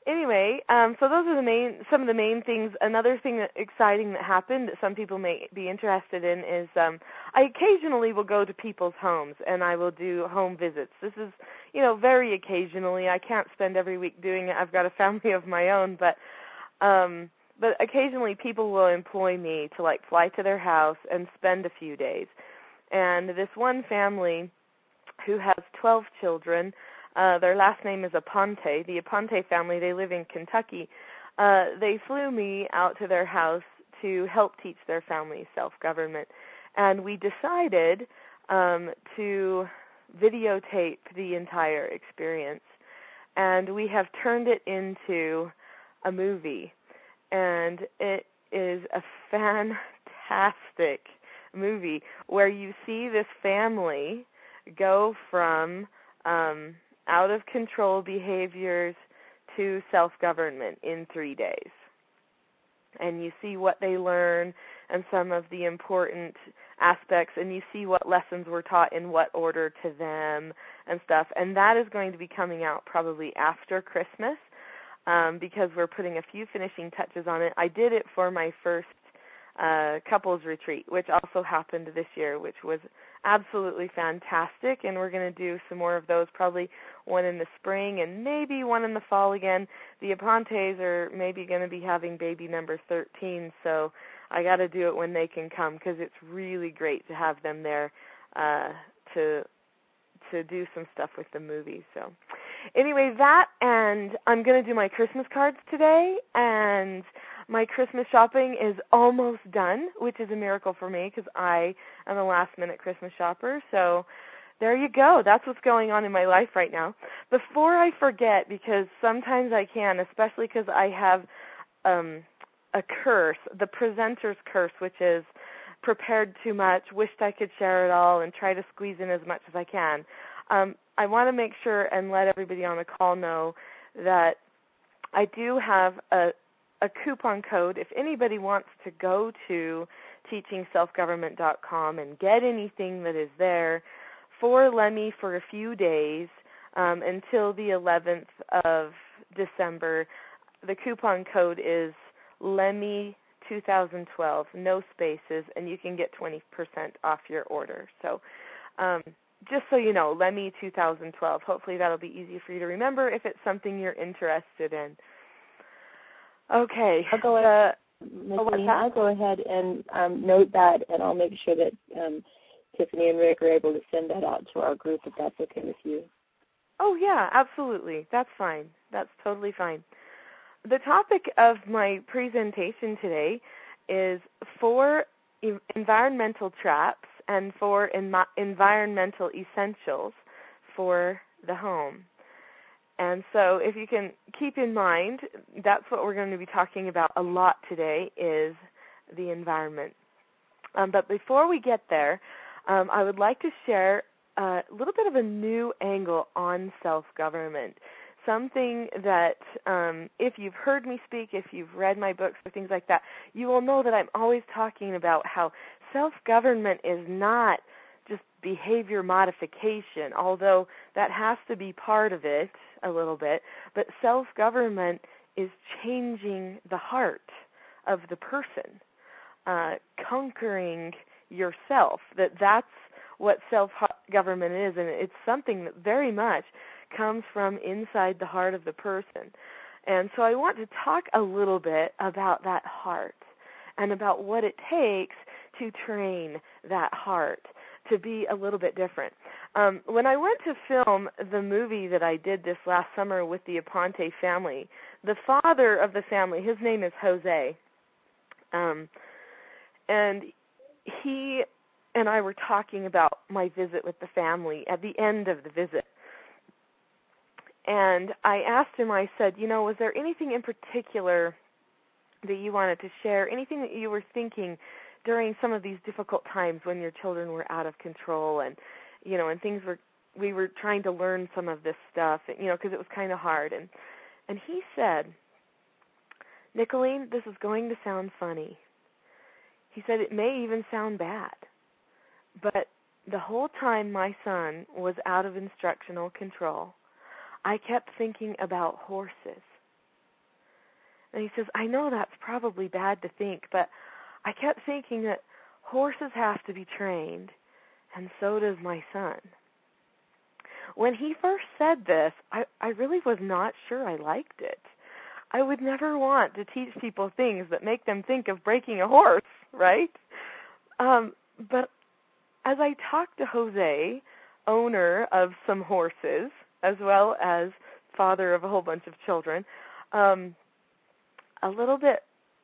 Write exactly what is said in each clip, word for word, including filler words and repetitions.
anyway, um, so those are the main, some of the main things. Another thing that exciting that happened that some people may be interested in is um, I occasionally will go to people's homes and I will do home visits. This is, you know, very occasionally. I can't spend every week doing it. I've got a family of my own, but um, but occasionally people will employ me to like fly to their house and spend a few days. And this one family who has twelve children. Uh, their last name is Aponte. The Aponte family, they live in Kentucky. Uh, they flew me out to their house to help teach their family self-government. And we decided um, to videotape the entire experience. And we have turned it into a movie. And it is a fantastic movie where you see this family go from um, out-of-control behaviors to self-government in three days. And you see what they learn and some of the important aspects, and you see what lessons were taught in what order to them and stuff. And that is going to be coming out probably after Christmas um, because we're putting a few finishing touches on it. I did it for my first uh, couples retreat, which also happened this year, which was absolutely fantastic, and we're going to do some more of those, probably one in the spring and maybe one in the fall again. The Apontes are maybe going to be having baby number thirteen, so I got to do it when they can come because it's really great to have them there uh, to to do some stuff with the movie. So anyway, that, and I'm going to do my Christmas cards today, and my Christmas shopping is almost done, which is a miracle for me because I am a last-minute Christmas shopper. So there you go. That's what's going on in my life right now. Before I forget, because sometimes I can, especially because I have um, a curse, the presenter's curse, which is prepared too much, wished I could share it all, and try to squeeze in as much as I can. Um, I want to make sure and let everybody on the call know that I do have a a coupon code. If anybody wants to go to teaching self government dot com and get anything that is there for Lemmy for a few days um, until the eleventh of December, the coupon code is Lemmy twenty twelve, no spaces, and you can get twenty percent off your order. So um, just so you know, Lemmy twenty twelve. Hopefully that'll be easy for you to remember if it's something you're interested in. Okay. I'll go ahead, uh, oh, I'll go ahead and um, note that, and I'll make sure that um, Tiffany and Rick are able to send that out to our group if that's okay with you. Oh, yeah, absolutely. That's fine. That's totally fine. The topic of my presentation today is four e- environmental traps and four en- environmental essentials for the home. And so if you can keep in mind, that's what we're going to be talking about a lot today is the environment. Um, but before we get there, um, I would like to share a little bit of a new angle on self-government, something that um, if you've heard me speak, if you've read my books or things like that, you will know that I'm always talking about how self-government is not just behavior modification, although that has to be part of it a little bit, but self-government is changing the heart of the person, uh, conquering yourself, that that's what self-government is, and it's something that very much comes from inside the heart of the person. And so I want to talk a little bit about that heart and about what it takes to train that heart to be a little bit different. Um, when I went to film the movie that I did this last summer with the Aponte family, the father of the family, his name is Jose, um, and he and I were talking about my visit with the family at the end of the visit. And I asked him, I said, you know, was there anything in particular that you wanted to share, anything that you were thinking during some of these difficult times when your children were out of control and, you know, and things were, we were trying to learn some of this stuff, you know, because it was kind of hard. And, and he said, Nicolene, this is going to sound funny. He said, it may even sound bad, but the whole time my son was out of instructional control, I kept thinking about horses. And he says, I know that's probably bad to think, but I kept thinking that horses have to be trained, and so does my son. When he first said this, I, I really was not sure I liked it. I would never want to teach people things that make them think of breaking a horse, right? Um, but as I talked to Jose, owner of some horses, as well as father of a whole bunch of children, um, a little bit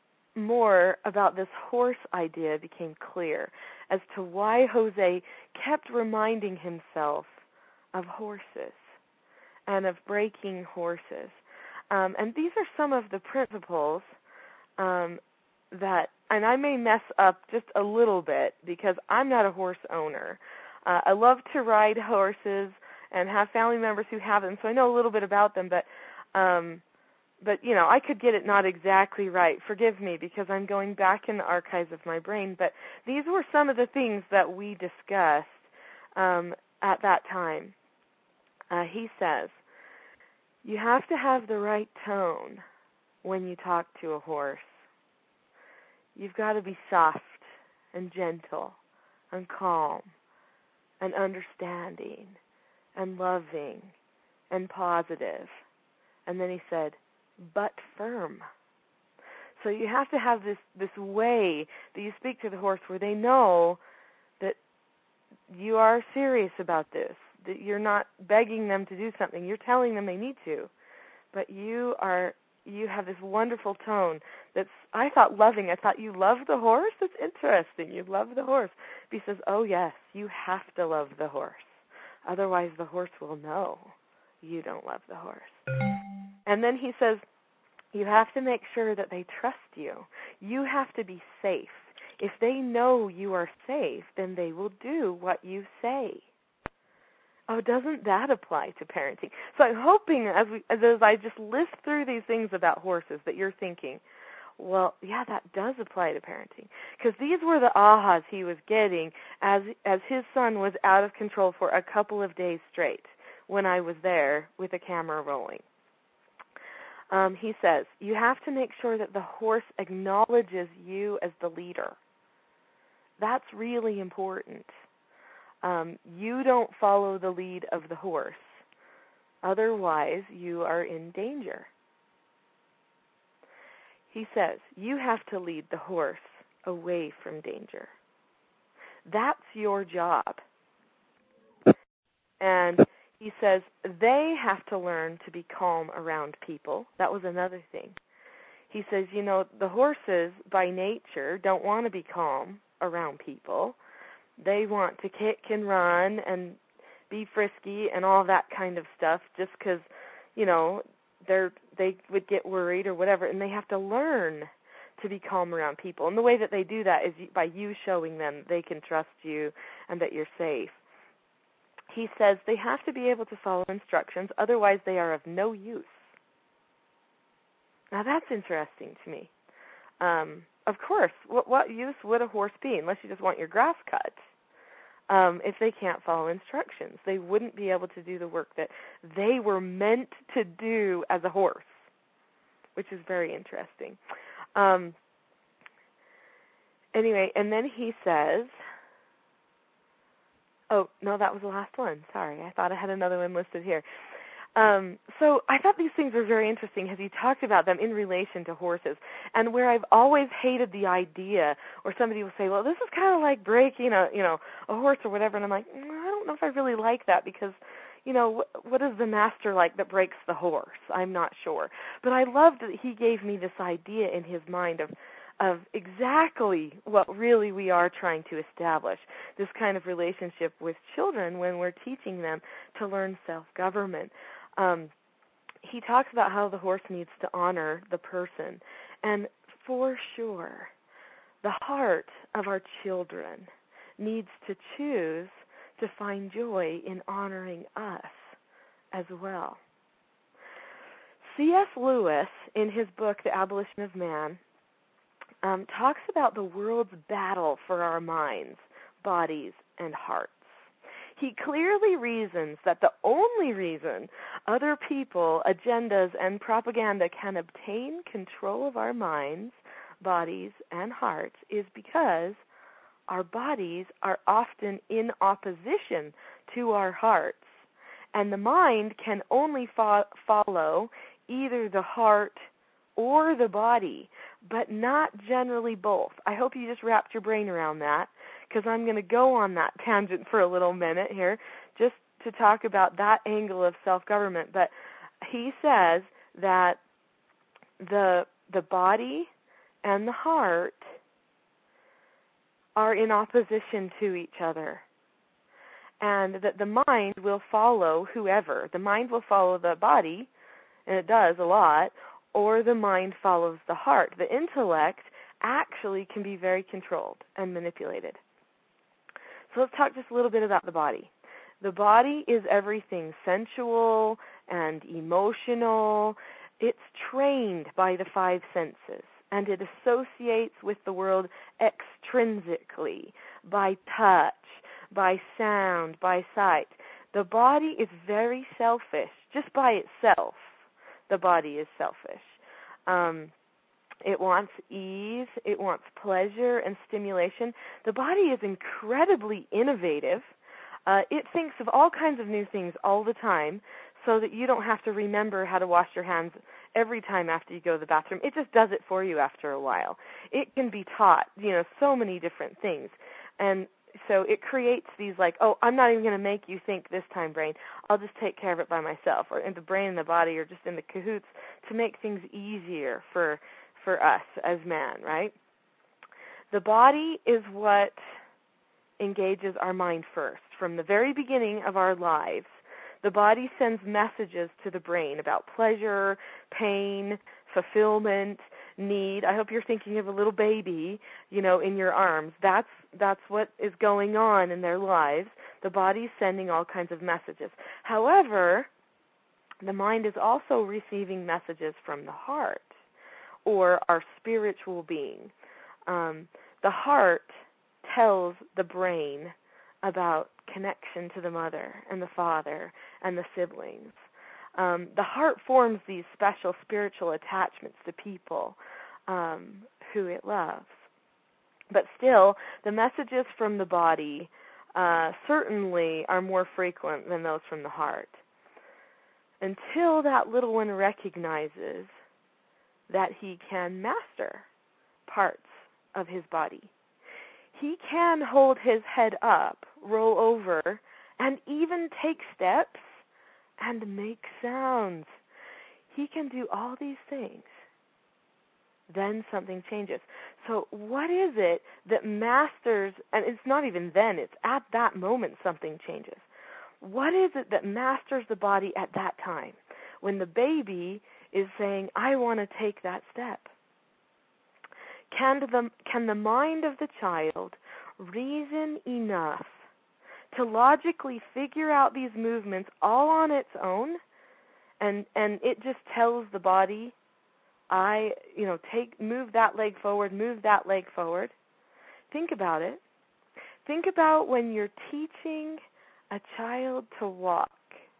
more about this horse idea became clear as to why Jose kept reminding himself of horses and of breaking horses. Um, and these are some of the principles um, that, and I may mess up just a little bit because I'm not a horse owner. Uh, I love to ride horses and have family members who have them, so I know a little bit about them, but um, But, you know, I could get it not exactly right. Forgive me because I'm going back in the archives of my brain. But these were some of the things that we discussed um, at that time. Uh, he says, you have to have the right tone when you talk to a horse. You've got to be soft and gentle and calm and understanding and loving and positive. And then he said, but firm. So you have to have this, this way that you speak to the horse where they know that you are serious about this, that you're not begging them to do something. You're telling them they need to. But you are you have this wonderful tone that's, I thought, loving. I thought, you love the horse? That's interesting. You love the horse. But he says, oh, yes, you have to love the horse. Otherwise, the horse will know you don't love the horse. And then he says, you have to make sure that they trust you. You have to be safe. If they know you are safe, then they will do what you say. Oh, doesn't that apply to parenting? So I'm hoping as, we, as I just list through these things about horses that you're thinking, well, yeah, that does apply to parenting. Because these were the ahas he was getting as as his son was out of control for a couple of days straight when I was there with the camera rolling. Um, he says, you have to make sure that the horse acknowledges you as the leader. That's really important. Um, you don't follow the lead of the horse. Otherwise, you are in danger. He says, you have to lead the horse away from danger. That's your job. And he says they have to learn to be calm around people. That was another thing. He says, you know, the horses by nature don't want to be calm around people. They want to kick and run and be frisky and all that kind of stuff just because, you know, they're, they would get worried or whatever, and they have to learn to be calm around people. And the way that they do that is by you showing them they can trust you and that you're safe. He says they have to be able to follow instructions, otherwise they are of no use. Now that's interesting to me. Um, of course, what, what use would a horse be unless you just want your grass cut? Um, if they can't follow instructions, they wouldn't be able to do the work that they were meant to do as a horse, which is very interesting. Um, anyway, and then he says, oh, no, that was the last one. Sorry, I thought I had another one listed here. Um, so I thought these things were very interesting as he talked about them in relation to horses. And where I've always hated the idea, or somebody will say, well, this is kind of like breaking a, you know, a horse or whatever. And I'm like, mm, I don't know if I really like that because, you know, wh- what is the master like that breaks the horse? I'm not sure. But I loved that he gave me this idea in his mind of, of exactly what really we are trying to establish, this kind of relationship with children when we're teaching them to learn self-government. Um, he talks about how the horse needs to honor the person. And for sure, the heart of our children needs to choose to find joy in honoring us as well. C S Lewis, in his book, The Abolition of Man, um, talks about the world's battle for our minds, bodies, and hearts. He clearly reasons that the only reason other people, agendas, and propaganda can obtain control of our minds, bodies, and hearts is because our bodies are often in opposition to our hearts. And the mind can only fo- follow either the heart or the body, but not generally both. I hope you just wrapped your brain around that, because I'm going to go on that tangent for a little minute here, just to talk about that angle of self-government. But he says that the the body and the heart are in opposition to each other, and that the mind will follow whoever. The mind will follow the body, and it does a lot, or the mind follows the heart. The intellect actually can be very controlled and manipulated. So let's talk just a little bit about the body. The body is everything sensual and emotional. It's trained by the five senses, and it associates with the world extrinsically, by touch, by sound, by sight. The body is very selfish. Just by itself, the body is selfish. Um, it wants ease, it wants pleasure and stimulation. The body is incredibly innovative. Uh, it thinks of all kinds of new things all the time so that you don't have to remember how to wash your hands every time after you go to the bathroom. It just does it for you after a while. It can be taught, you know, so many different things. And so it creates these like, oh, I'm not even going to make you think this time, brain. I'll just take care of it by myself. Or and the brain and the body are just in the cahoots to make things easier for for us as man, right? The body is what engages our mind first. From the very beginning of our lives, the body sends messages to the brain about pleasure, pain, fulfillment, need. I hope you're thinking of a little baby, you know, in your arms. That's that's what is going on in their lives. The body's sending all kinds of messages. However, the mind is also receiving messages from the heart, or our spiritual being. Um, the heart tells the brain about connection to the mother and the father and the siblings. Um, the heart forms these special spiritual attachments to people um, who it loves. But still, the messages from the body uh, certainly are more frequent than those from the heart. Until that little one recognizes that he can master parts of his body. He can hold his head up, roll over, and even take steps and make sounds. He can do all these things. Then something changes. So what is it that masters, and it's not even then, it's at that moment something changes. What is it that masters the body at that time when the baby is saying, I want to take that step? Can the, can the mind of the child reason enough to logically figure out these movements all on its own, and and it just tells the body, I, you know, take, move that leg forward, move that leg forward? Think about it. Think about when you're teaching a child to walk.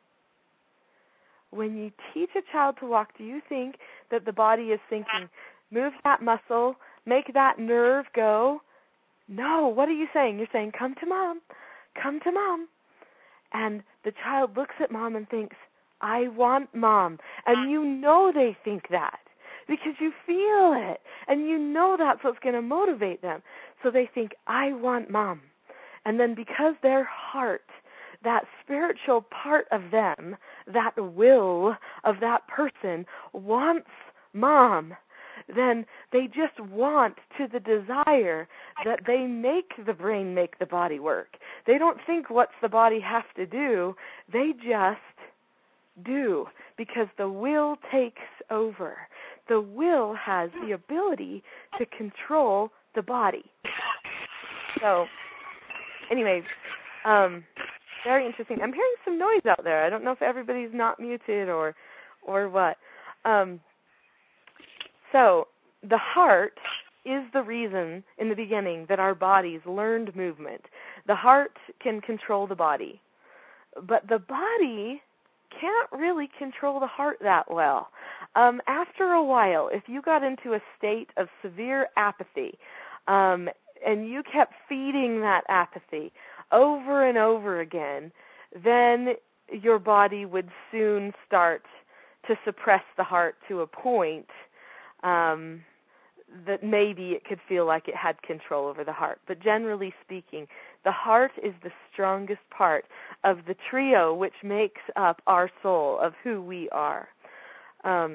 When you teach a child to walk, do you think that the body is thinking, move that muscle, make that nerve go? No, what are you saying? You're saying, come to mom, come to mom. And the child looks at mom and thinks, I want mom. And you know they think that because you feel it. And you know that's what's going to motivate them. So they think, I want mom. And then because their heart, that spiritual part of them, that will of that person wants mom, then they just want to the desire that they make the brain make the body work. They don't think what's the body have to do. They just do, because the will takes over. The will has the ability to control the body. So, anyways, um, very interesting. I'm hearing some noise out there. I don't know if everybody's not muted or or what. Um, so the heart is the reason in the beginning that our bodies learned movement. The heart can control the body. But the body can't really control the heart that well. Um, after a while, if you got into a state of severe apathy, um, and you kept feeding that apathy over and over again, then your body would soon start to suppress the heart to a point um, that maybe it could feel like it had control over the heart. But generally speaking, the heart is the strongest part of the trio which makes up our soul, of who we are. Um,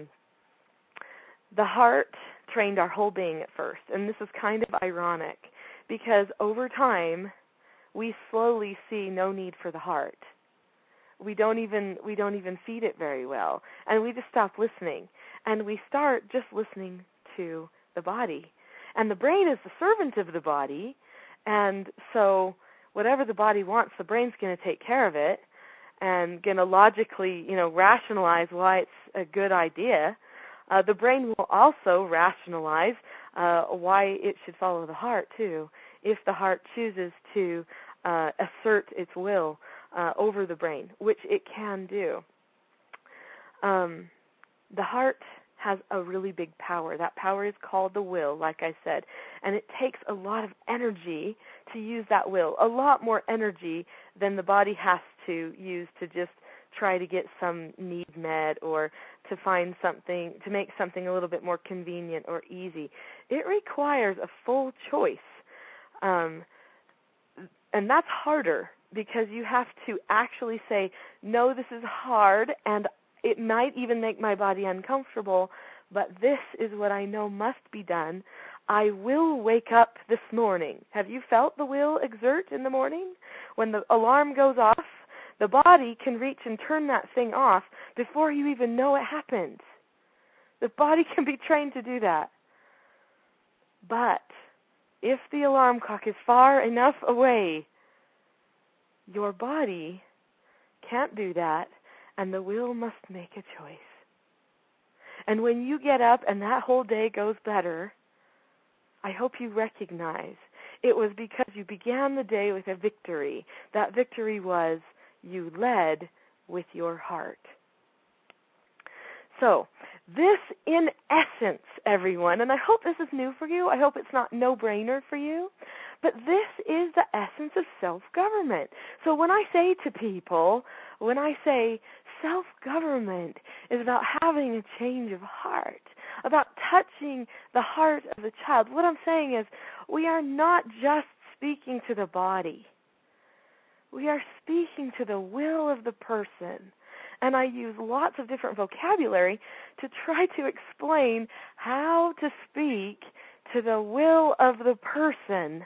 the heart trained our whole being at first, and this is kind of ironic because over time we slowly see no need for the heart. We don't even we don't even feed it very well, and we just stop listening, and we start just listening to the body. And the brain is the servant of the body, and so whatever the body wants, the brain's going to take care of it and going to logically, you know, rationalize why it's a good idea. Uh, the brain will also rationalize uh, why it should follow the heart, too, if the heart chooses to uh, assert its will uh, over the brain, which it can do. Um, the heart has a really big power. That power is called the will, like I said, and it takes a lot of energy to use that will, a lot more energy than the body has to use to just try to get some need met or to find something, to make something a little bit more convenient or easy. It requires a full choice, um, and that's harder because you have to actually say, no, this is hard, and it might even make my body uncomfortable, but this is what I know must be done. I will wake up this morning. Have you felt the will exert in the morning? When the alarm goes off, the body can reach and turn that thing off before you even know it happened. The body can be trained to do that. But if the alarm clock is far enough away, your body can't do that, and the will must make a choice. And when you get up and that whole day goes better, I hope you recognize it was because you began the day with a victory. That victory was you led with your heart. So, this in essence, everyone, and I hope this is new for you. I hope it's not no-brainer for you. But this is the essence of self-government. So when I say to people, when I say self-government is about having a change of heart, about touching the heart of the child, what I'm saying is we are not just speaking to the body. We are speaking to the will of the person. And I use lots of different vocabulary to try to explain how to speak to the will of the person.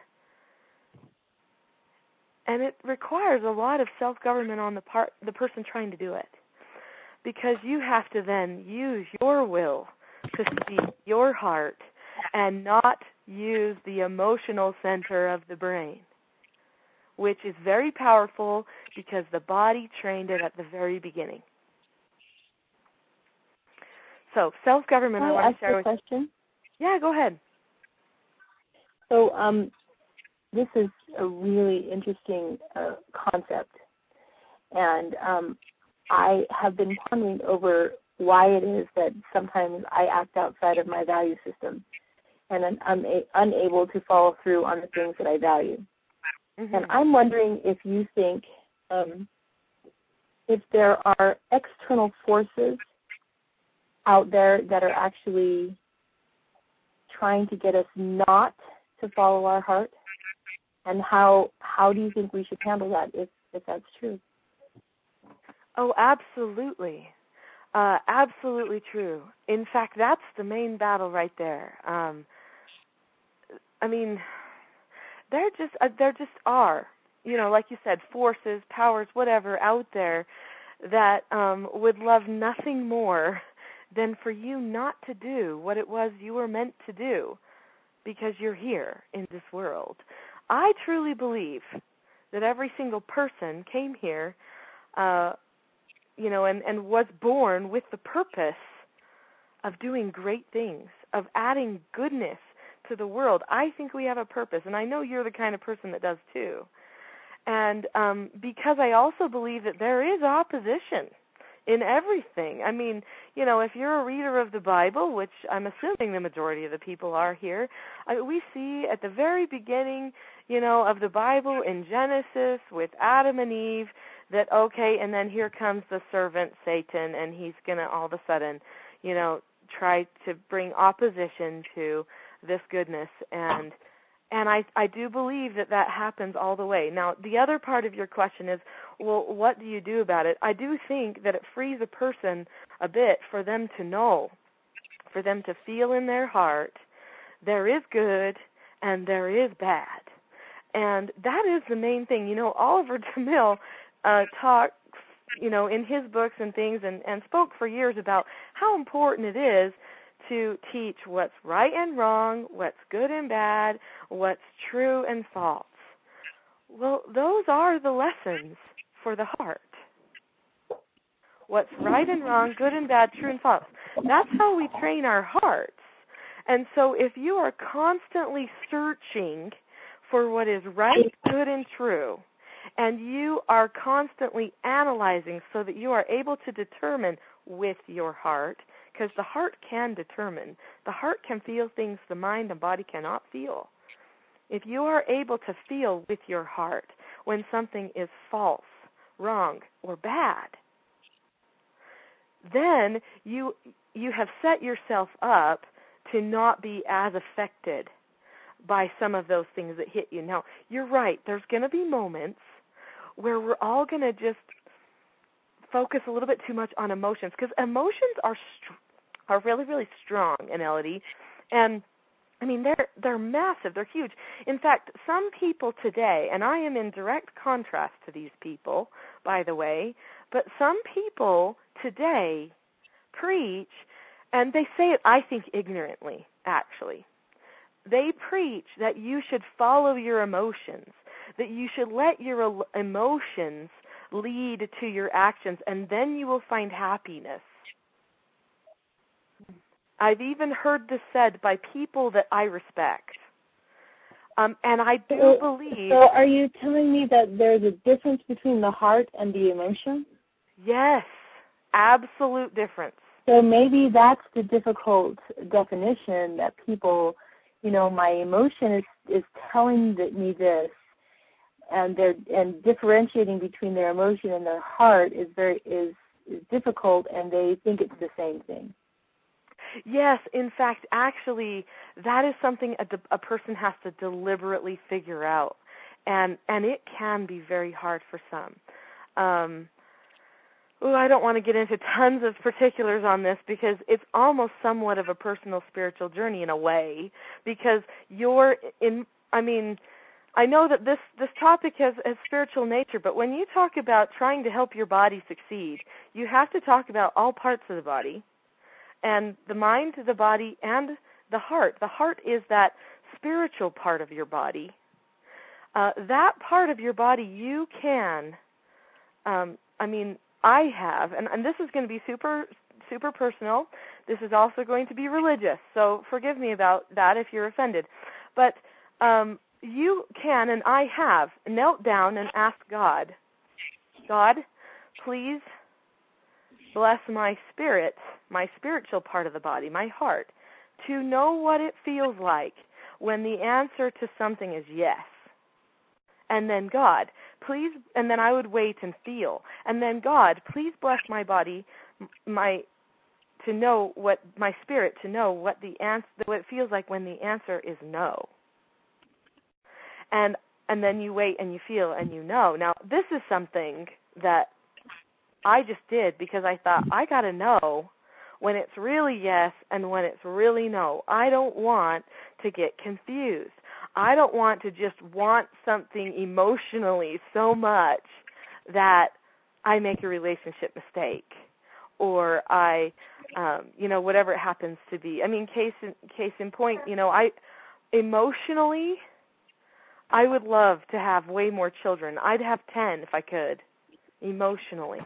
And it requires a lot of self-government on the part the person trying to do it. Because you have to then use your will to speak your heart and not use the emotional center of the brain, which is very powerful because the body trained it at the very beginning. So, self-government, Can I, I want to share ask with you. Question? Yeah, go ahead. So, um, this is a really interesting uh, concept, and um, I have been pondering over why it is that sometimes I act outside of my value system, and I'm, I'm a, unable to follow through on the things that I value. Mm-hmm. And I'm wondering if you think um, if there are external forces out there that are actually trying to get us not to follow our heart, and how how do you think we should handle that if, if that's true? Oh, absolutely. Uh, absolutely true. In fact, that's the main battle right there. Um, I mean, there just uh, there just are, you know, like you said, forces, powers, whatever out there that um, would love nothing more than for you not to do what it was you were meant to do because you're here in this world. I truly believe that every single person came here, uh, you know, and, and was born with the purpose of doing great things, of adding goodness to the world. I think we have a purpose, and I know you're the kind of person that does too. And um, because I also believe that there is opposition in everything. I mean, you know, if you're a reader of the Bible, which I'm assuming the majority of the people are here, I mean, we see at the very beginning, you know, of the Bible in Genesis with Adam and Eve that, okay, and then here comes the servant Satan, and he's going to all of a sudden, you know, try to bring opposition to this goodness. And and I, I do believe that that happens all the way. Now, the other part of your question is, well, what do you do about it? I do think that it frees a person a bit for them to know, for them to feel in their heart there is good and there is bad. And that is the main thing. You know, Oliver DeMille uh, talks, you know, in his books and things and, and spoke for years about how important it is to teach what's right and wrong, what's good and bad, what's true and false. Well, those are the lessons for the heart. What's right and wrong, good and bad, true and false. That's how we train our hearts. And so if you are constantly searching for what is right, good, and true, and you are constantly analyzing so that you are able to determine with your heart, because the heart can determine. The heart can feel things the mind and body cannot feel. If you are able to feel with your heart when something is false, wrong, or bad, then you you have set yourself up to not be as affected by some of those things that hit you. Now, you're right. There's going to be moments where we're all going to just focus a little bit too much on emotions, because emotions are str- are really, really strong in L D, and I mean they're they're massive, they're huge. In fact, some people today, and I am in direct contrast to these people, by the way, but some people today preach, and they say it, I think, ignorantly, actually. They preach that you should follow your emotions, that you should let your emotions lead to your actions, and then you will find happiness. I've even heard this said by people that I respect. Um, and I do so, believe... So are you telling me that there's a difference between the heart and the emotion? Yes, absolute difference. So maybe that's the difficult definition that people, you know, my emotion is, is telling me this, and they're and differentiating between their emotion and their heart is very is, is difficult, and they think it's the same thing. Yes, in fact, actually, that is something a, a person has to deliberately figure out, and and it can be very hard for some. Um, ooh, I don't want to get into tons of particulars on this because it's almost somewhat of a personal spiritual journey in a way, because you're in. I mean, I know that this this topic has a spiritual nature, but when you talk about trying to help your body succeed, you have to talk about all parts of the body. And the mind, the body, and the heart. The heart is that spiritual part of your body. Uh, that part of your body you can, um, I mean, I have, and, and this is going to be super, super personal. This is also going to be religious, so forgive me about that if you're offended. But um, you can, and I have, knelt down and asked God, God, please bless my spirit, my spiritual part of the body, my heart, to know what it feels like when the answer to something is yes. And then God, please, and then I would wait and feel. And then God, please bless my body, my to know what my spirit to know what the answer, what it feels like when the answer is no. And and then you wait and you feel and you know. Now, this is something that I just did because I thought I got to know when it's really yes and when it's really no. I don't want to get confused. I don't want to just want something emotionally so much that I make a relationship mistake or I, um, you know, whatever it happens to be. I mean, case in, case in point, you know, I emotionally, I would love to have way more children. I'd have ten if I could, emotionally.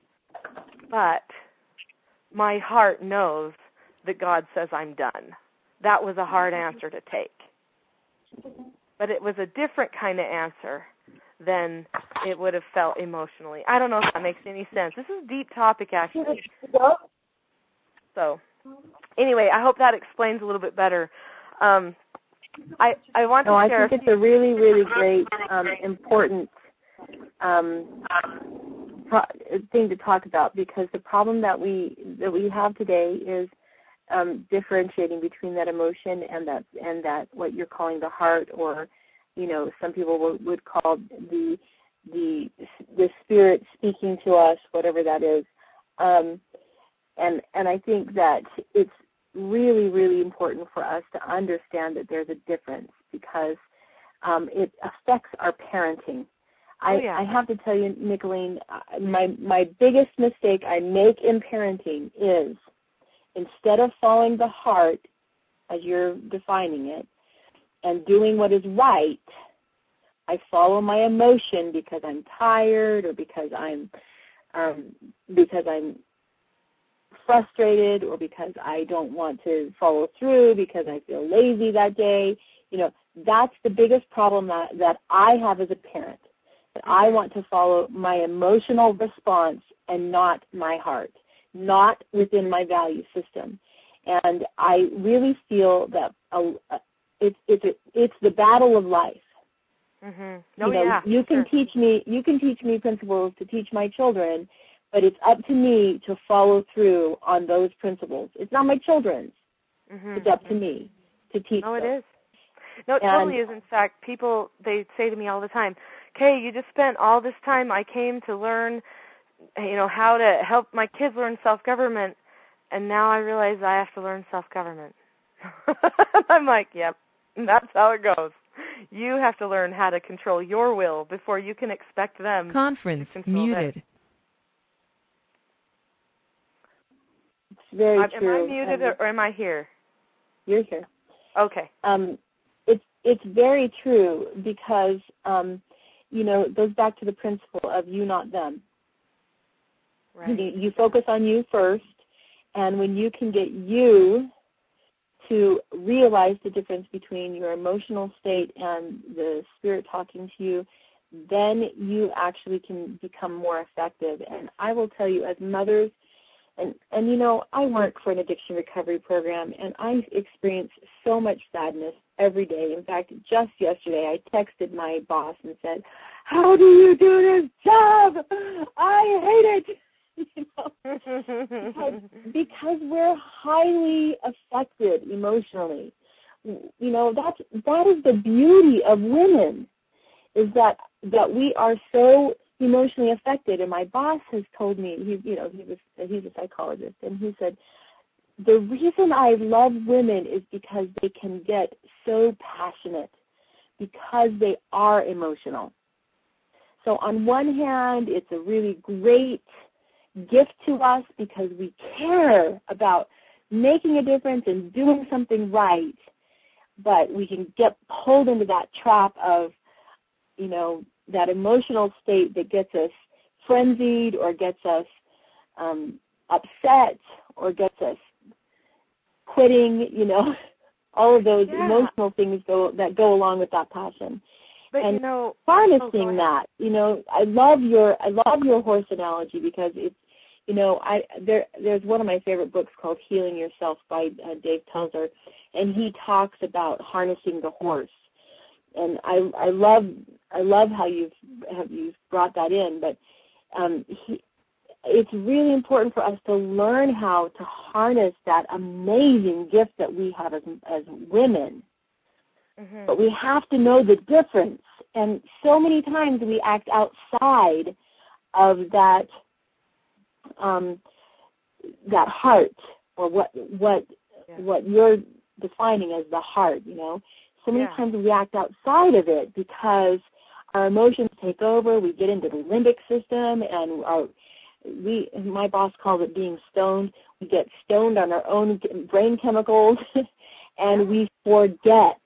But my heart knows that God says I'm done. That was a hard answer to take. But it was a different kind of answer than it would have felt emotionally. I don't know if that makes any sense. This is a deep topic, actually. So, anyway, I hope that explains a little bit better. Um, I I want no, to I share. I think it's a really, really great, um, important um, pro- thing to talk about, because the problem that we that we have today is um, differentiating between that emotion and that and that what you're calling the heart, or you know, some people would, would call the the the spirit speaking to us, whatever that is. Um, and and I think that it's really, really important for us to understand that there's a difference, because um, it affects our parenting. I, oh, yeah. I have to tell you, Nicolene, my my biggest mistake I make in parenting is, instead of following the heart, as you're defining it, and doing what is right, I follow my emotion because I'm tired, or because I'm um, because I'm frustrated, or because I don't want to follow through, because I feel lazy that day. You know, that's the biggest problem that, that I have as a parent. That I want to follow my emotional response and not my heart, not within my value system. And I really feel that a, a, it's it's a, it's the battle of life. Mm-hmm. Oh, you know, yeah. you can sure. teach me you can teach me principles to teach my children, but it's up to me to follow through on those principles. It's not my children's. Mm-hmm. It's up to me to teach No, them. it is. No, it And, totally is. In fact, people, they say to me all the time, Kay, you just spent all this time. I came to learn, you know, how to help my kids learn self-government, and now I realize I have to learn self-government. I'm like, yep, that's how it goes. You have to learn how to control your will before you can expect them Conference to control muted. theirs. It's very am, true. Am I muted, um, or am I here? You're here. Okay. Um, it's it's very true, because um, you know, it goes back to the principle of you, not them. Right. You, you focus on you first, and when you can get you to realize the difference between your emotional state and the spirit talking to you, then you actually can become more effective. And I will tell you, as mothers, and, and you know, I work for an addiction recovery program, and I experience so much sadness every day. In fact, just yesterday, I texted my boss and said, "How do you do this job? I hate it." You know, because, because we're highly affected emotionally. You know, that's that is the beauty of women, is that that we are so emotionally affected. And my boss has told me, he, you know, he was he's a psychologist, and he said, the reason I love women is because they can get so passionate, because they are emotional. So on one hand, it's a really great gift to us because we care about making a difference and doing something right, but we can get pulled into that trap of, you know, that emotional state that gets us frenzied, or gets us um, upset, or gets us quitting, you know, all of those yeah. emotional things go, that go along with that passion. But and you know, harnessing oh, that, you know, I love your I love your horse analogy, because it's, you know, I there there's one of my favorite books called Healing Yourself by uh, Dave Telzer, and he talks about harnessing the horse. And I I love I love how you've have you've brought that in, but um, he, it's really important for us to learn how to harness that amazing gift that we have as as women. Mm-hmm. But we have to know the difference. And so many times we act outside of that um, that heart, or what what yeah. what you're defining as the heart. You know, so many yeah. times we act outside of it because our emotions take over. We get into the limbic system, and our we my boss calls it being stoned. We get stoned on our own brain chemicals, and yeah. we forget.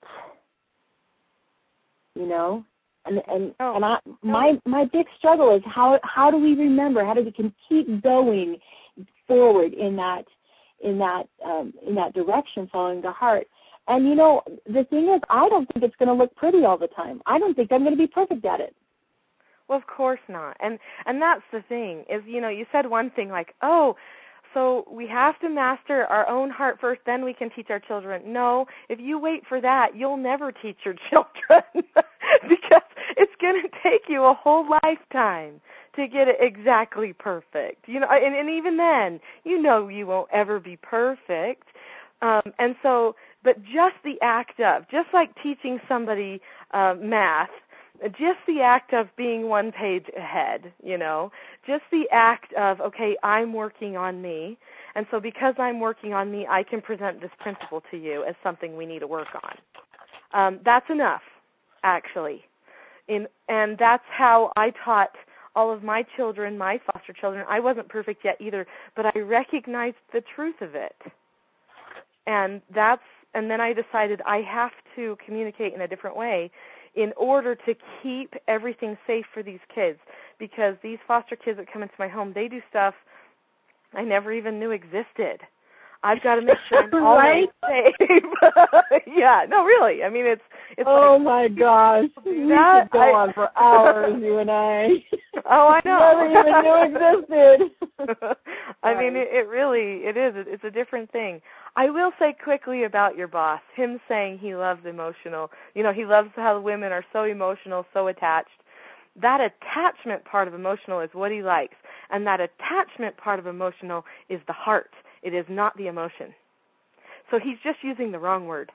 You know, and and oh. and I my my big struggle is how how do we remember? How do we can keep going forward in that in that um, in that direction, following the heart? And you know, the thing is, I don't think it's going to look pretty all the time. I don't think I'm going to be perfect at it. Well, of course not. And and that's the thing is, you know, you said one thing like, oh, so we have to master our own heart first, then we can teach our children. No, if you wait for that, you'll never teach your children because it's going to take you a whole lifetime to get it exactly perfect. You know, and, and even then, you know you won't ever be perfect. Um, and so, but just the act of, just like teaching somebody uh, math, just the act of being one page ahead, you know, just the act of, okay, I'm working on me, and so because I'm working on me, I can present this principle to you as something we need to work on. Um, that's enough, actually. In, and that's how I taught all of my children, my foster children. I wasn't perfect yet either, but I recognized the truth of it. And that's, and then I decided I have to communicate in a different way in order to keep everything safe for these kids, because these foster kids that come into my home, they do stuff I never even knew existed. I've got to make sure I'm always right? safe. Yeah, no, really. I mean, it's it's. Oh like, my gosh, we that, could go I, on for hours, you and I. Oh, I know. Never even knew existed. I mean, it, it really it is. It's a different thing. I will say quickly about your boss. Him saying he loves emotional. You know, he loves how women are so emotional, so attached. That attachment part of emotional is what he likes, and that attachment part of emotional is the heart. It is not the emotion. So he's just using the wrong word.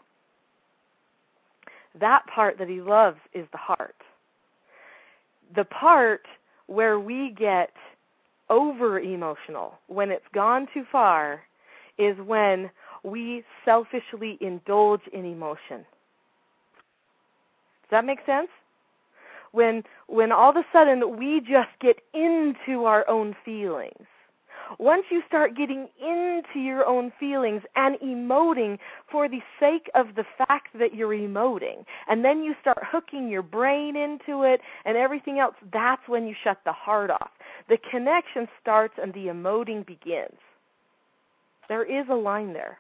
That part that he loves is the heart. The part where we get over-emotional, when it's gone too far, is when we selfishly indulge in emotion. Does that make sense? When when all of a sudden we just get into our own feelings. Once you start getting into your own feelings and emoting for the sake of the fact that you're emoting, and then you start hooking your brain into it and everything else, that's when you shut the heart off. The connection starts and the emoting begins. There is a line there.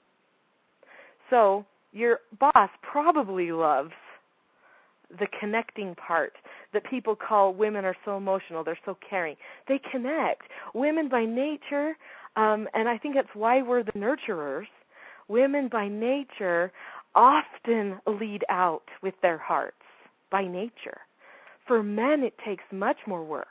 So your boss probably loves the connecting part that people call women are so emotional, they're so caring. They connect. Women by nature, um, and I think that's why we're the nurturers, women by nature often lead out with their hearts, by nature. For men, it takes much more work.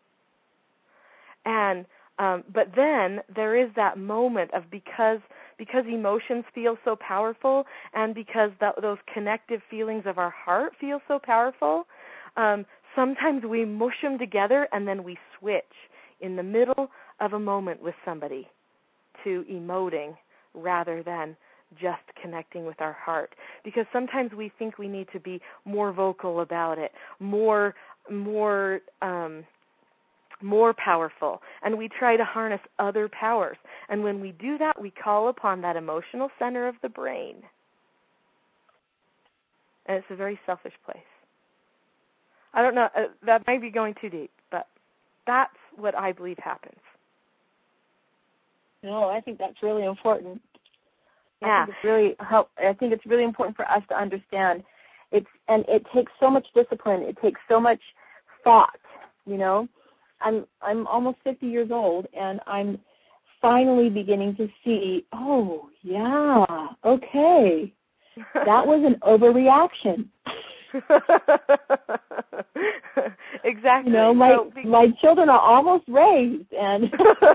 And um, but then there is that moment of because because emotions feel so powerful, and because that, those connective feelings of our heart feel so powerful, um, sometimes we mush them together and then we switch in the middle of a moment with somebody to emoting rather than just connecting with our heart. Because sometimes we think we need to be more vocal about it, more more um, more powerful, and we try to harness other powers. And when we do that, we call upon that emotional center of the brain. And it's a very selfish place. I don't know, uh, that might be going too deep, but that's what I believe happens. No, I think that's really important. Yeah. I think it's really help. I think it's really important for us to understand. It's and it takes so much discipline. It takes so much thought. You know, I'm I'm almost fifty years old, and I'm finally beginning to see. Oh yeah, okay, that was an overreaction. Exactly. You know, my so, be- my children are almost raised, and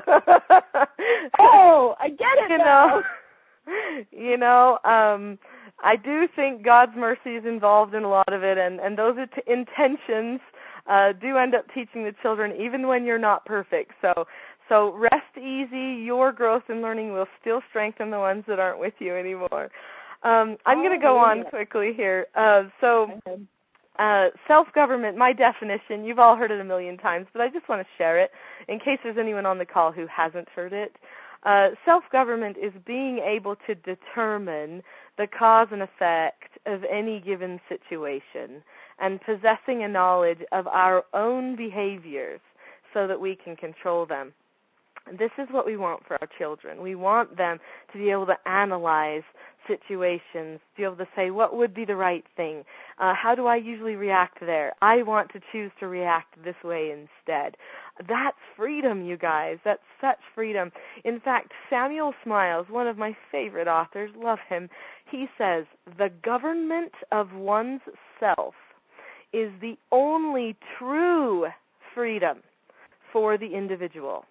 oh, I get it you now. know. You know, um, I do think God's mercy is involved in a lot of it, and, and those t- intentions uh, do end up teaching the children even when you're not perfect. So so rest easy. Your growth and learning will still strengthen the ones that aren't with you anymore. Um, I'm going to go on quickly here. Uh, so uh, self-government, my definition, you've all heard it a million times, but I just want to share it in case there's anyone on the call who hasn't heard it. Uh, self-government is being able to determine the cause and effect of any given situation and possessing a knowledge of our own behaviors so that we can control them. This is what we want for our children. We want them to be able to analyze situations, to be able to say, what would be the right thing? Uh, how do I usually react there? I want to choose to react this way instead. That's freedom, you guys. That's such freedom. In fact, Samuel Smiles, one of my favorite authors, love him, he says, the government of one's self is the only true freedom for the individual.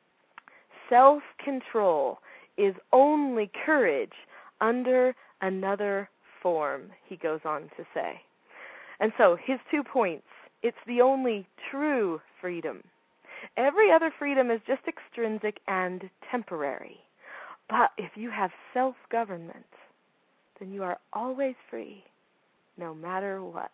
Self-control is only courage under another form, he goes on to say. And so his two points, it's the only true freedom. Every other freedom is just extrinsic and temporary. But if you have self-government, then you are always free, no matter what.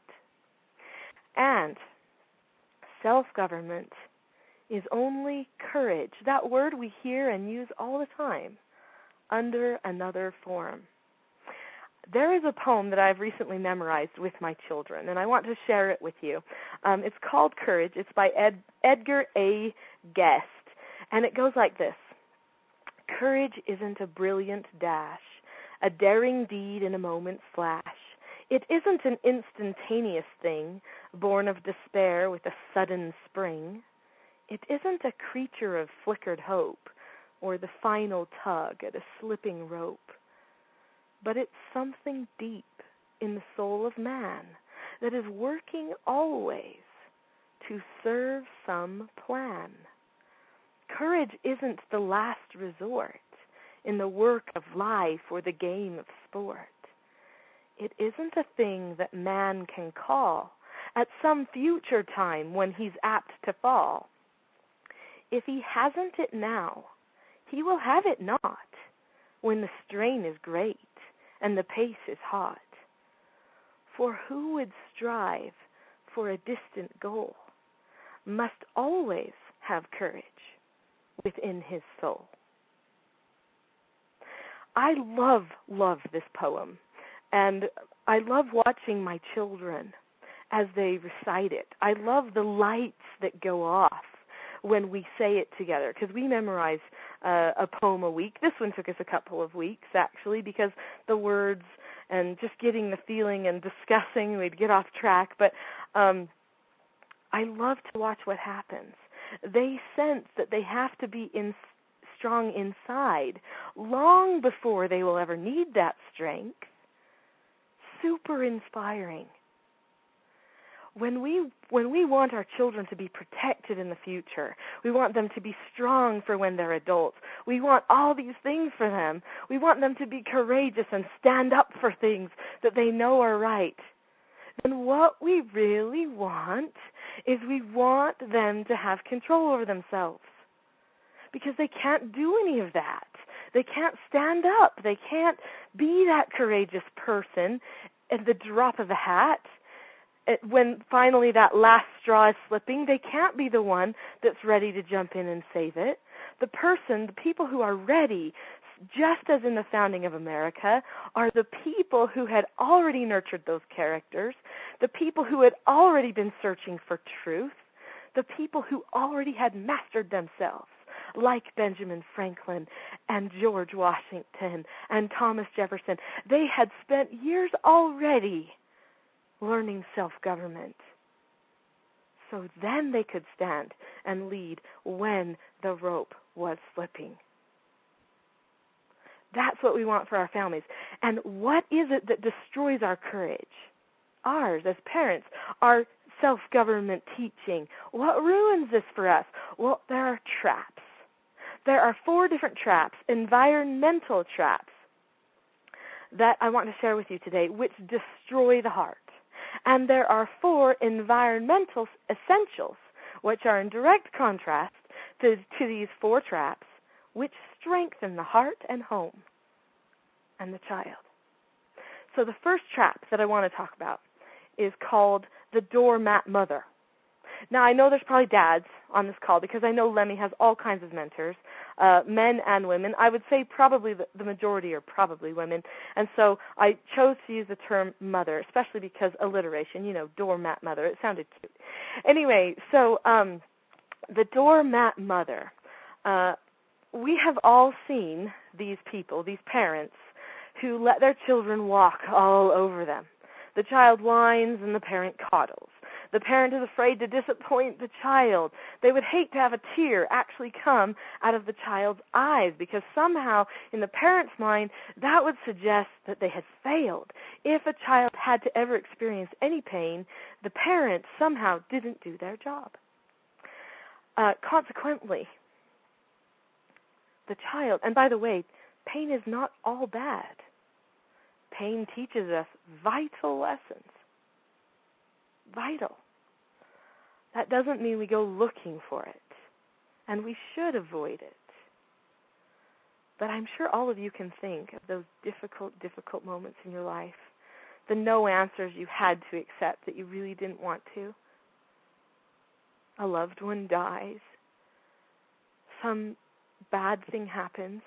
And self-government is only courage, that word we hear and use all the time, under another form. There is a poem that I've recently memorized with my children, and I want to share it with you. Um, it's called Courage. It's by Ed, Edgar A. Guest, and it goes like this. Courage isn't a brilliant dash, a daring deed in a moment's flash. It isn't an instantaneous thing, born of despair with a sudden spring. It isn't a creature of flickered hope, or the final tug at a slipping rope. But it's something deep in the soul of man that is working always to serve some plan. Courage isn't the last resort in the work of life or the game of sport. It isn't a thing that man can call at some future time when he's apt to fall. If he hasn't it now, he will have it not when the strain is great and the pace is hot. For who would strive for a distant goal must always have courage within his soul. I love, love this poem, and I love watching my children as they recite it. I love the lights that go off when we say it together, because we memorize uh, a poem a week. This one took us a couple of weeks, actually, because the words and just getting the feeling and discussing, we'd get off track. But um, I love to watch what happens. They sense that they have to be in, strong inside long before they will ever need that strength. Super inspiring. When we when we want our children to be protected in the future, we want them to be strong for when they're adults. We want all these things for them. We want them to be courageous and stand up for things that they know are right. Then what we really want is we want them to have control over themselves, because they can't do any of that. They can't stand up. They can't be that courageous person at the drop of a hat. When finally that last straw is slipping, they can't be the one that's ready to jump in and save it. The person, the people who are ready, just as in the founding of America, are the people who had already nurtured those characters, the people who had already been searching for truth, the people who already had mastered themselves, like Benjamin Franklin and George Washington and Thomas Jefferson. They had spent years already learning self-government. So then they could stand and lead when the rope was slipping. That's what we want for our families. And what is it that destroys our courage? Ours, as parents, our self-government teaching. What ruins this for us? Well, there are traps. There are four different traps, environmental traps, that I want to share with you today, which destroy the heart. And there are four environmental essentials, which are in direct contrast to, to these four traps, which strengthen the heart and home and the child. So the first trap that I want to talk about is called the doormat mother. Now, I know there's probably dads on this call, because I know Lemmy has all kinds of mentors, uh, men and women. I would say probably the, the majority are probably women. And so I chose to use the term mother, especially because alliteration, you know, doormat mother. It sounded cute. Anyway, so um, the doormat mother, uh, we have all seen these people, these parents, who let their children walk all over them. The child whines and the parent coddles. The parent is afraid to disappoint the child. They would hate to have a tear actually come out of the child's eyes because somehow in the parent's mind that would suggest that they had failed. If a child had to ever experience any pain, the parent somehow didn't do their job. Uh, consequently, the child, and by the way, pain is not all bad. Pain teaches us vital lessons. Vital. That doesn't mean we go looking for it, and we should avoid it. But I'm sure all of you can think of those difficult, difficult moments in your life, the no answers you had to accept that you really didn't want to. A loved one dies. Some bad thing happens.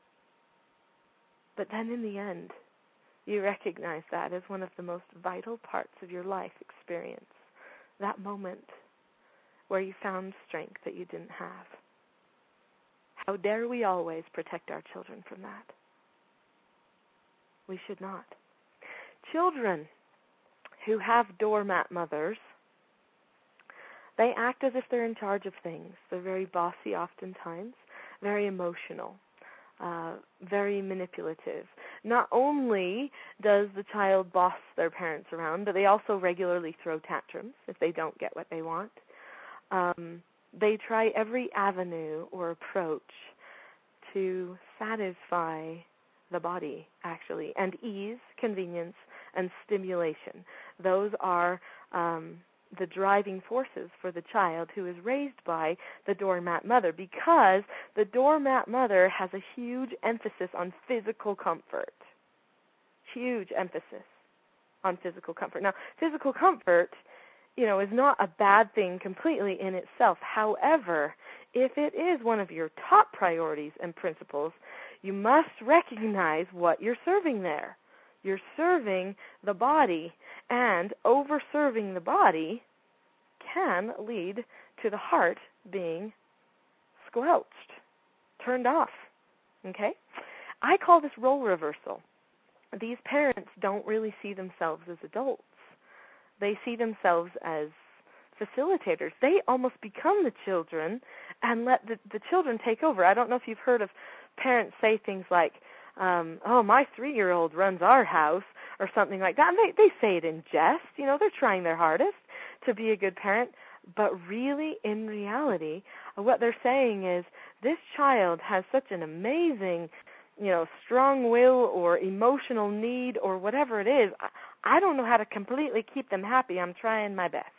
But then in the end, you recognize that as one of the most vital parts of your life experience, that moment where you found strength that you didn't have. How dare we always protect our children from that? We should not. Children who have doormat mothers, they act as if they're in charge of things. They're very bossy oftentimes, very emotional, uh, very manipulative. Not only does the child boss their parents around, but they also regularly throw tantrums if they don't get what they want. Um, they try every avenue or approach to satisfy the body, actually, and ease, convenience, and stimulation. Those are um, the driving forces for the child who is raised by the doormat mother, because the doormat mother has a huge emphasis on physical comfort. Huge emphasis on physical comfort. Now, physical comfort, you know, is not a bad thing completely in itself. However, if it is one of your top priorities and principles, you must recognize what you're serving there. You're serving the body, and over-serving the body can lead to the heart being squelched, turned off. Okay? I call this role reversal. These parents don't really see themselves as adults. They see themselves as facilitators. They almost become the children and let the, the children take over. I don't know if you've heard of parents say things like, um, oh, my three-year-old runs our house, or something like that. And they, they say it in jest. You know, they're trying their hardest to be a good parent. But really, in reality, what they're saying is, this child has such an amazing, you know, strong will or emotional need or whatever it is. I, I don't know how to completely keep them happy. I'm trying my best.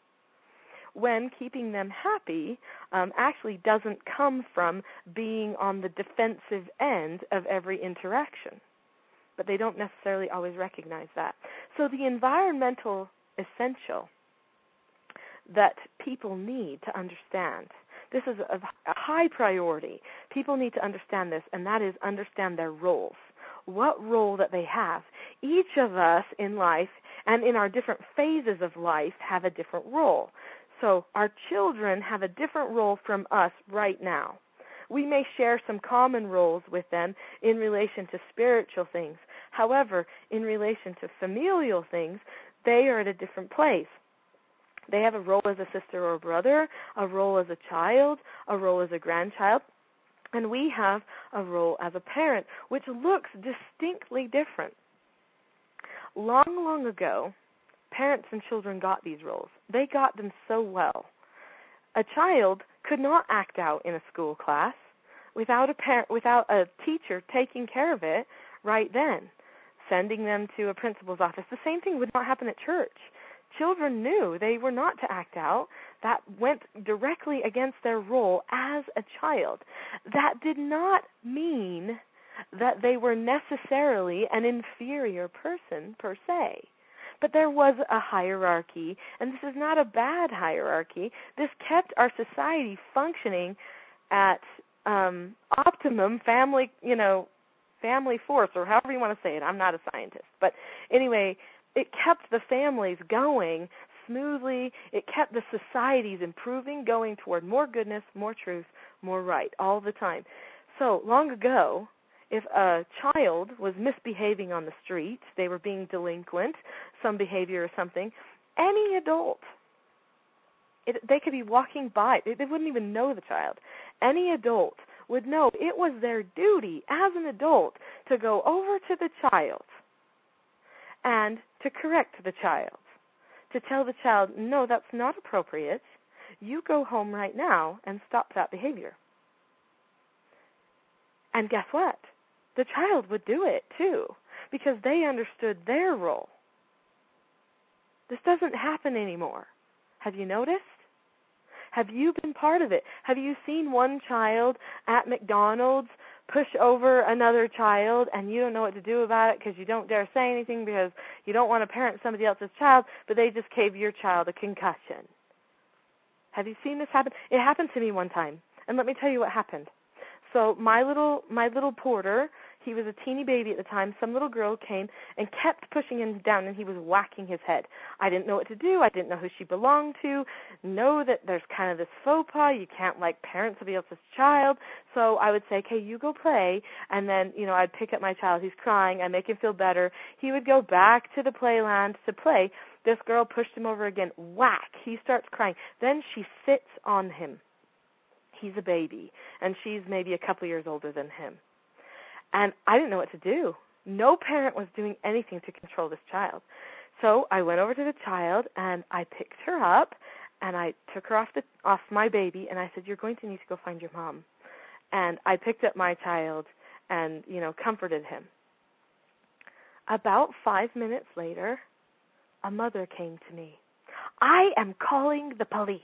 When keeping them happy um, actually doesn't come from being on the defensive end of every interaction. But they don't necessarily always recognize that. So the environmental essential that people need to understand, this is a, a high priority. People need to understand this, and that is understand their roles. What role that they have. Each of us in life and in our different phases of life have a different role. So our children have a different role from us right now. We may share some common roles with them in relation to spiritual things. However, in relation to familial things, they are at a different place. They have a role as a sister or a brother, a role as a child, a role as a grandchild, and we have a role as a parent, which looks distinctly different. Long, long ago, parents and children got these roles. They got them so well. A child could not act out in a school class without a parent, without a teacher taking care of it right then, sending them to a principal's office. The same thing would not happen at church. Children knew they were not to act out. That went directly against their role as a child. That did not mean that they were necessarily an inferior person per se. But there was a hierarchy, and this is not a bad hierarchy. This kept our society functioning at um, optimum family, you know, family force, or however you want to say it. I'm not a scientist. But anyway, it kept the families going smoothly. It kept the societies improving, going toward more goodness, more truth, more right all the time. So long ago, if a child was misbehaving on the street, they were being delinquent, some behavior or something, any adult, it, they could be walking by, they, they wouldn't even know the child. Any adult would know it was their duty as an adult to go over to the child and to correct the child, to tell the child, no, that's not appropriate. You go home right now and stop that behavior. And guess what? The child would do it too, because they understood their role. This doesn't happen anymore. Have you noticed? Have you been part of it? Have you seen one child at McDonald's push over another child and you don't know what to do about it because you don't dare say anything because you don't want to parent somebody else's child, but they just gave your child a concussion? Have you seen this happen? It happened to me one time, and let me tell you what happened. So my little my little porter, he was a teeny baby at the time. Some little girl came and kept pushing him down, and he was whacking his head. I didn't know what to do. I didn't know who she belonged to. Know that there's kind of this faux pas. You can't, like, parent somebody else's child. So I would say, okay, you go play, and then, you know, I'd pick up my child. He's crying. I make him feel better. He would go back to the playland to play. This girl pushed him over again. Whack. He starts crying. Then she sits on him. He's a baby, and she's maybe a couple years older than him. And I didn't know what to do. No parent was doing anything to control this child. So I went over to the child, and I picked her up, and I took her off the off my baby, and I said, you're going to need to go find your mom. And I picked up my child and, you know, comforted him. About five minutes later, a mother came to me. I am calling the police.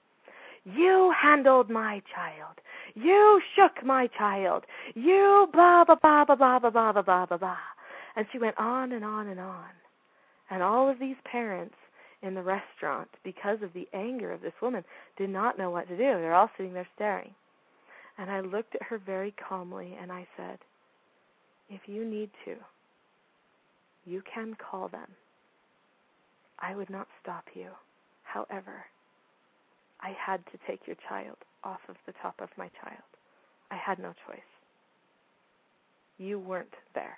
You handled my child. You shook my child. You blah, blah, blah, blah, blah, blah, blah, blah, blah, blah. And she went on and on and on. And all of these parents in the restaurant, because of the anger of this woman, did not know what to do. They're all sitting there staring. And I looked at her very calmly and I said, if you need to, you can call them. I would not stop you. However, I had to take your child off of the top of my child. I had no choice. You weren't there.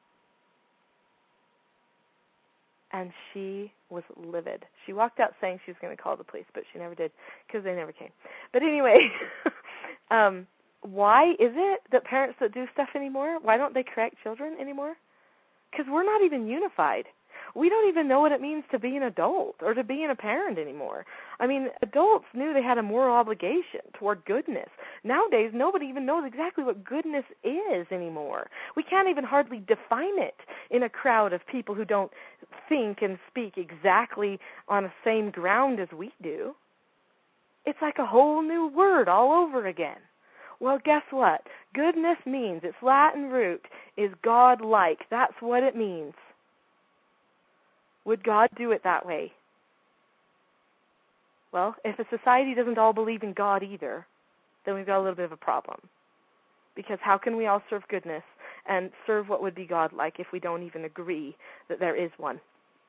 And she was livid. She walked out saying she was going to call the police, but she never did because they never came. But anyway, um, why is it that parents don't do stuff anymore? Why don't they correct children anymore? Because we're not even unified. We don't even know what it means to be an adult or to be a parent anymore. I mean, adults knew they had a moral obligation toward goodness. Nowadays, nobody even knows exactly what goodness is anymore. We can't even hardly define it in a crowd of people who don't think and speak exactly on the same ground as we do. It's like a whole new word all over again. Well, guess what? Goodness means, its Latin root is God-like. That's what it means. Would God do it that way? Well, if a society doesn't all believe in God either, then we've got a little bit of a problem. Because how can we all serve goodness and serve what would be God-like if we don't even agree that there is one?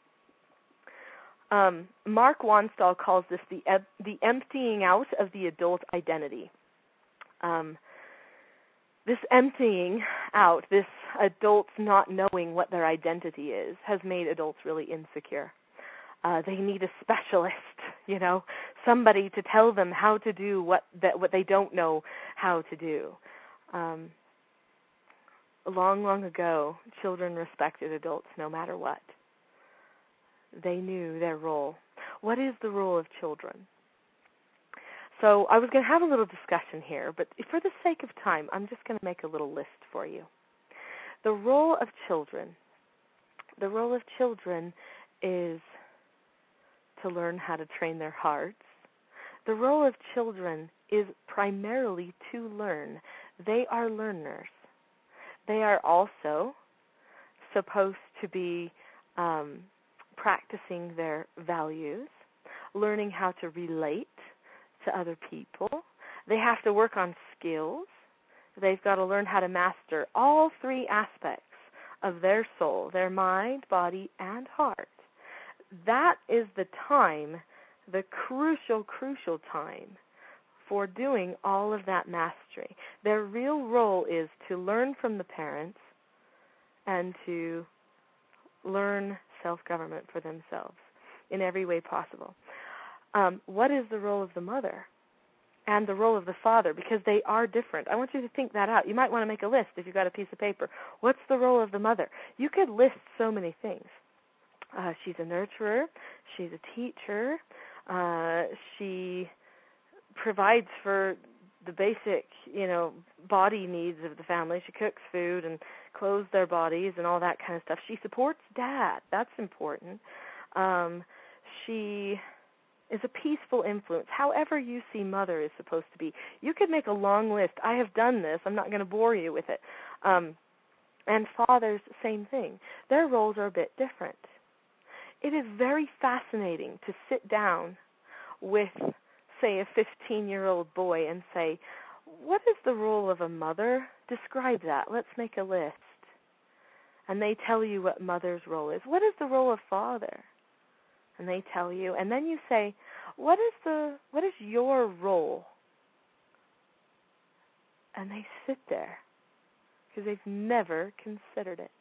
Um, Mark Wanstall calls this the, eb- the emptying out of the adult identity. Um, this emptying out, this adults not knowing what their identity is, has made adults really insecure. Uh, they need a specialist, you know, somebody to tell them how to do what that what they don't know how to do. Um, long, long ago, children respected adults no matter what. They knew their role. What is the role of children? So I was going to have a little discussion here, but for the sake of time, I'm just going to make a little list for you. The role of children. The role of children is to learn how to train their hearts. The role of children is primarily to learn. They are learners. They are also supposed to be um, practicing their values, learning how to relate to other people. They have to work on skills. They've got to learn how to master all three aspects of their soul, their mind, body, and heart. That is the time, the crucial, crucial time for doing all of that mastery. Their real role is to learn from the parents and to learn self-government for themselves in every way possible. Um, what is the role of the mother and the role of the father? Because they are different. I want you to think that out. You might want to make a list if you've got a piece of paper. What's the role of the mother? You could list so many things. Uh, she's a nurturer. She's a teacher. Uh, she provides for the basic, you know, body needs of the family. She cooks food and clothes their bodies and all that kind of stuff. She supports dad. That's important. Um, she is a peaceful influence. However you see mother is supposed to be. You could make a long list. I have done this. I'm not going to bore you with it. Um, and fathers, same thing. Their roles are a bit different. It is very fascinating to sit down with, say, a fifteen-year-old boy and say, what is the role of a mother? Describe that. Let's make a list. And they tell you what mother's role is. What is the role of father? And they tell you. And then you say, what is the what is your role? And they sit there because they've never considered it.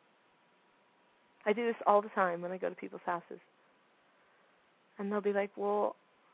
I do this all the time when I go to people's houses. And they'll be like, well,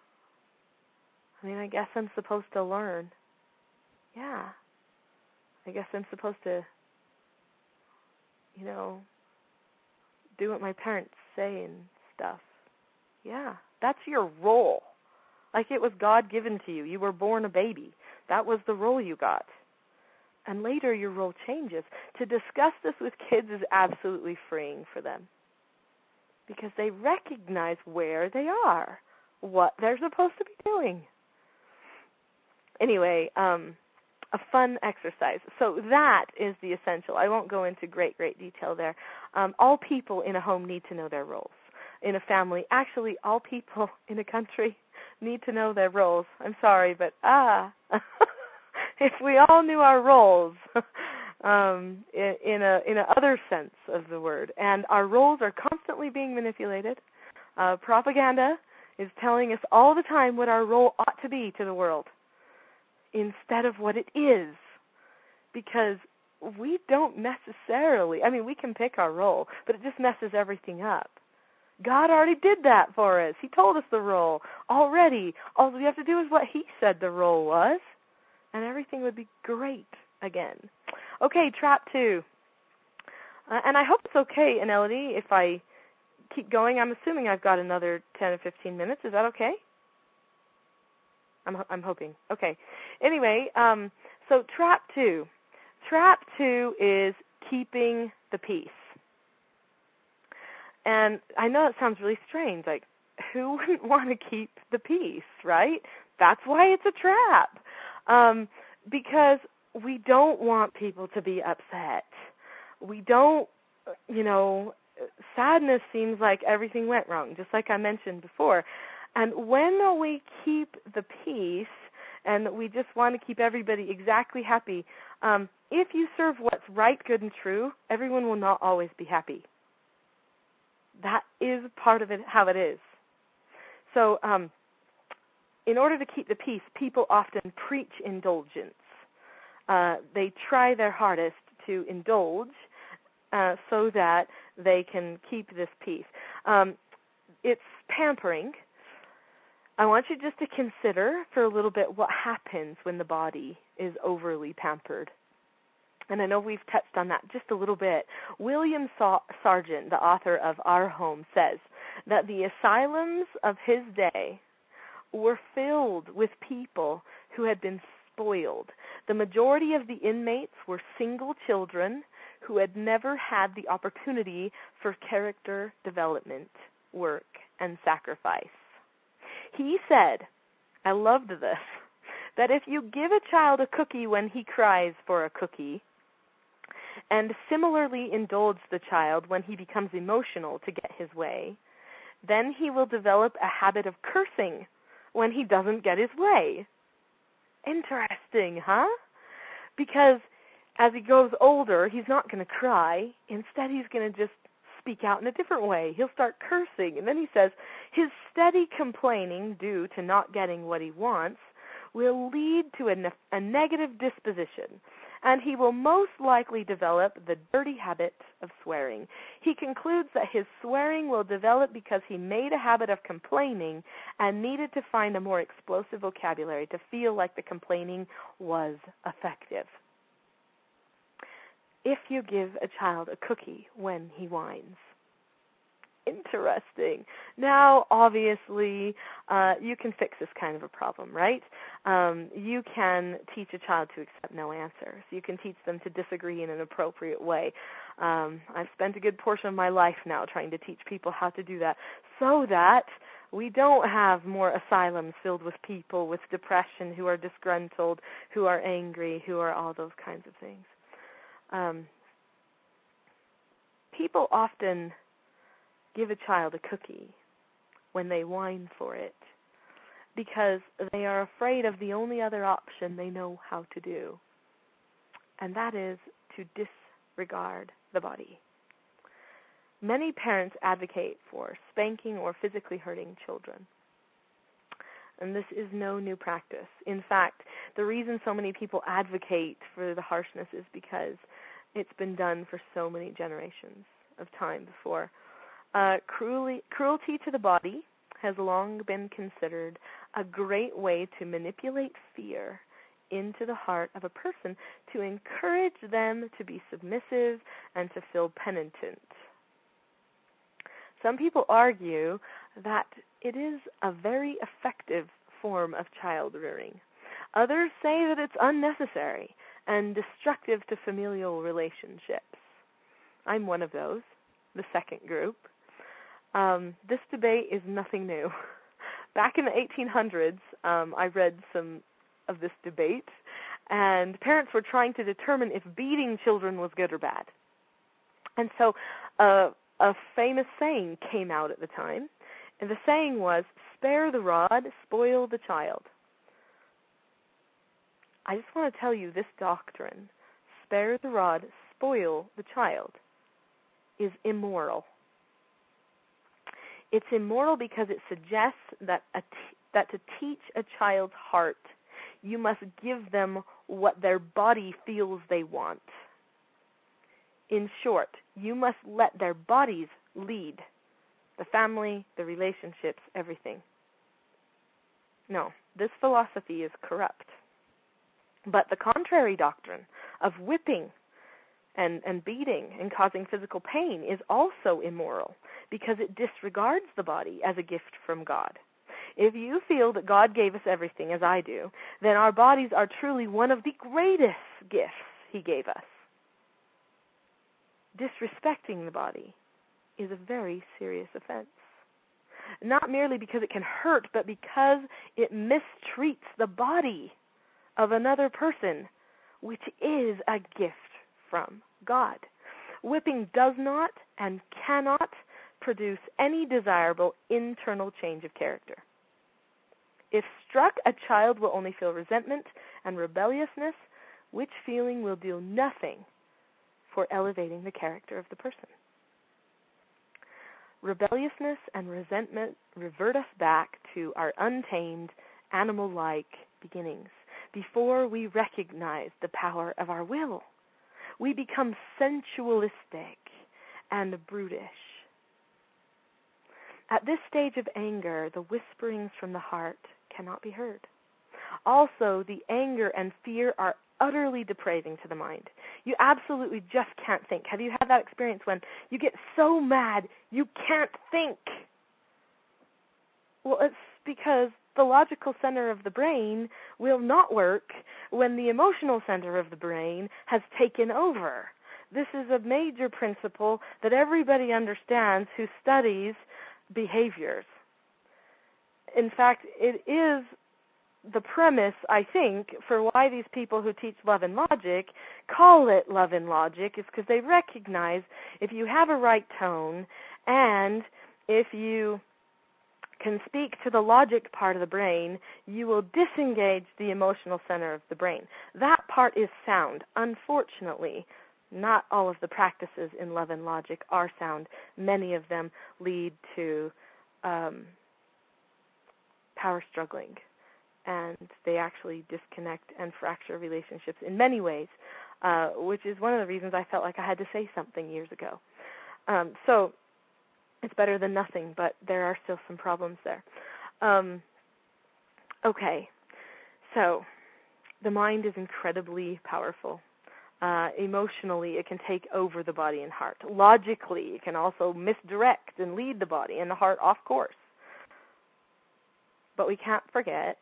I mean, I guess I'm supposed to learn. Yeah. I guess I'm supposed to, you know, do what my parents say and stuff. Yeah. That's your role. Like it was God-given to you. You were born a baby. That was the role you got. And later your role changes. To discuss this with kids is absolutely freeing for them because they recognize where they are, what they're supposed to be doing. Anyway, um, a fun exercise. So that is the essential. I won't go into great, great detail there. Um, all people in a home need to know their roles. In a family, actually, all people in a country need to know their roles. I'm sorry, but ah, if we all knew our roles um, in, in a in a other sense of the word, and our roles are constantly being manipulated. Uh, propaganda is telling us all the time what our role ought to be to the world, instead of what it is, because we don't necessarily, I mean, we can pick our role, but it just messes everything up. God already did that for us. He told us the role already. All we have to do is what He said the role was, and everything would be great again. Okay, trap two. Uh, and I hope it's okay, Anelity, if I keep going. I'm assuming I've got another ten or fifteen minutes. Is that okay? I'm, I'm hoping. Okay. Anyway, um, so trap two. Trap two is keeping the peace. And I know it sounds really strange. Like, who wouldn't want to keep the peace, right? That's why it's a trap. Um, because we don't want people to be upset. We don't, you know, sadness seems like everything went wrong, just like I mentioned before. And when we keep the peace and we just want to keep everybody exactly happy, um, if you serve what's right, good, and true, everyone will not always be happy. That is part of it, how it is. So um, in order to keep the peace, people often preach indulgence. Uh, they try their hardest to indulge uh, so that they can keep this peace. Um, it's pampering. I want you just to consider for a little bit what happens when the body is overly pampered. And I know we've touched on that just a little bit. William Sargent, the author of Our Home, says that the asylums of his day were filled with people who had been spoiled. The majority of the inmates were single children who had never had the opportunity for character development, work, and sacrifice. He said, I loved this, that if you give a child a cookie when he cries for a cookie, and similarly indulge the child when he becomes emotional to get his way, then he will develop a habit of cursing when he doesn't get his way. Interesting, huh? Because as he grows older, he's not going to cry. Instead, he's going to just speak out in a different way. He'll start cursing. And then he says, his steady complaining due to not getting what he wants will lead to a, ne- a negative disposition, and he will most likely develop the dirty habit of swearing. He concludes that his swearing will develop because he made a habit of complaining and needed to find a more explosive vocabulary to feel like the complaining was effective. If you give a child a cookie when he whines. Interesting. Now, obviously, uh, you can fix this kind of a problem, right? Um, you can teach a child to accept no answers. You can teach them to disagree in an appropriate way. Um, I've spent a good portion of my life now trying to teach people how to do that so that we don't have more asylums filled with people with depression who are disgruntled, who are angry, who are all those kinds of things. Um, people often give a child a cookie when they whine for it because they are afraid of the only other option they know how to do, and that is to disregard the body. Many parents advocate for spanking or physically hurting children, and this is no new practice. In fact, the reason so many people advocate for the harshness is because it's been done for so many generations of time before. Uh, cruelty, cruelty to the body has long been considered a great way to manipulate fear into the heart of a person to encourage them to be submissive and to feel penitent. Some people argue that it is a very effective form of child rearing. Others say that it's unnecessary and destructive to familial relationships. I'm one of those, the second group. Um, this debate is nothing new. Back in the eighteen hundreds, um, I read some of this debate, and parents were trying to determine if beating children was good or bad. And so uh, a famous saying came out at the time, and the saying was, "Spare the rod, spoil the child." I just want to tell you this doctrine, spare the rod, spoil the child, is immoral. It's immoral because it suggests that a t- that to teach a child's heart, you must give them what their body feels they want. In short, you must let their bodies lead the family, the relationships, everything. No, this philosophy is corrupt. But the contrary doctrine of whipping and, and beating and causing physical pain is also immoral because it disregards the body as a gift from God. If you feel that God gave us everything, as I do, then our bodies are truly one of the greatest gifts He gave us. Disrespecting the body is a very serious offense. Not merely because it can hurt, but because it mistreats the body of another person, which is a gift from God. Whipping does not and cannot produce any desirable internal change of character. If struck, a child will only feel resentment and rebelliousness, which feeling will do nothing for elevating the character of the person. Rebelliousness and resentment revert us back to our untamed, animal-like beginnings. Before we recognize the power of our will, we become sensualistic and brutish. At this stage of anger, the whisperings from the heart cannot be heard. Also, the anger and fear are utterly depraving to the mind. You absolutely just can't think. Have you had that experience when you get so mad you can't think? Well, it's because the logical center of the brain will not work when the emotional center of the brain has taken over. This is a major principle that everybody understands who studies behaviors. In fact, it is the premise, I think, for why these people who teach love and logic call it love and logic, is because they recognize if you have a right tone and if you can speak to the logic part of the brain, you will disengage the emotional center of the brain. That part is sound. Unfortunately, not all of the practices in love and logic are sound. Many of them lead to um, power struggling and they actually disconnect and fracture relationships in many ways, uh, which is one of the reasons I felt like I had to say something years ago. Um, so it's better than nothing, but there are still some problems there. Um, okay, so the mind is incredibly powerful. Uh, emotionally, it can take over the body and heart. Logically, it can also misdirect and lead the body and the heart off course. But we can't forget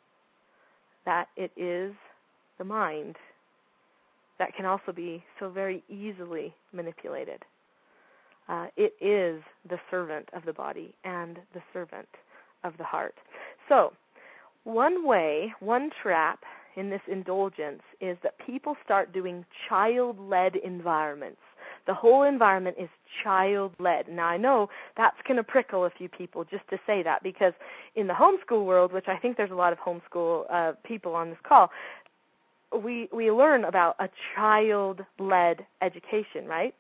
that it is the mind that can also be so very easily manipulated. Uh, it is the servant of the body and the servant of the heart. So, one way, one trap in this indulgence is that people start doing child-led environments. The whole environment is child-led. Now, I know that's going to prickle a few people just to say that, because in the homeschool world, which I think there's a lot of homeschool uh, people on this call, we we learn about a child-led education, right?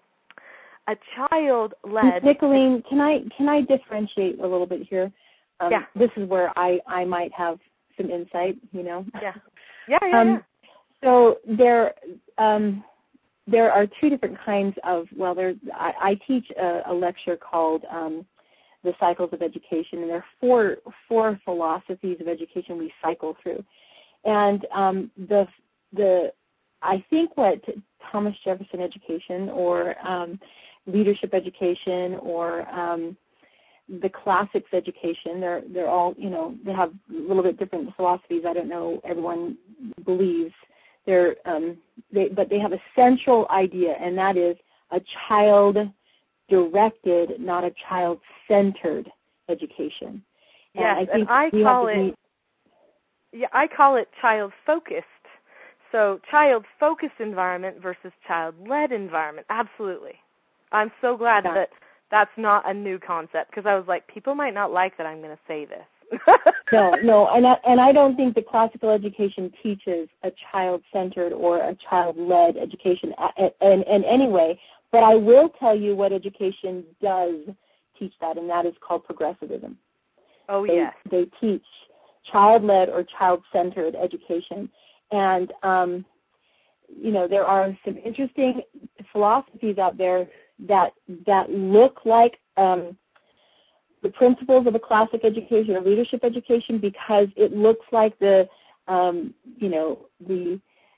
A child-led... Nicolene, can I can I differentiate a little bit here? Um, yeah. This is where I, I might have some insight, you know. Yeah. Yeah, yeah, um, yeah. So there, um, there are two different kinds of, well, there, I, I teach a, a lecture called um, The Cycles of Education, and there are four, four philosophies of education we cycle through. And um, the, the, I think what Thomas Jefferson education or um, leadership education or um, the classics education, they're they're all, you know, they have a little bit different philosophies. I don't know, everyone believes they're um they but they have a central idea, and that is a child directed, not a child centered education. Yes, and I think and I we call have to it be, yeah, I call it child focused. So child focused environment versus child led environment. Absolutely. I'm so glad yeah. that that's not a new concept, because I was like, people might not like that I'm going to say this. no, no, and I, and I don't think the classical education teaches a child-centered or a child-led education in, in any way, but I will tell you what education does teach that, and that is called progressivism. Oh, they, yes. They teach child-led or child-centered education, and, um, you know, there are some interesting philosophies out there that that look like um, the principles of a classic education or leadership education, because it looks like the, um, you know, the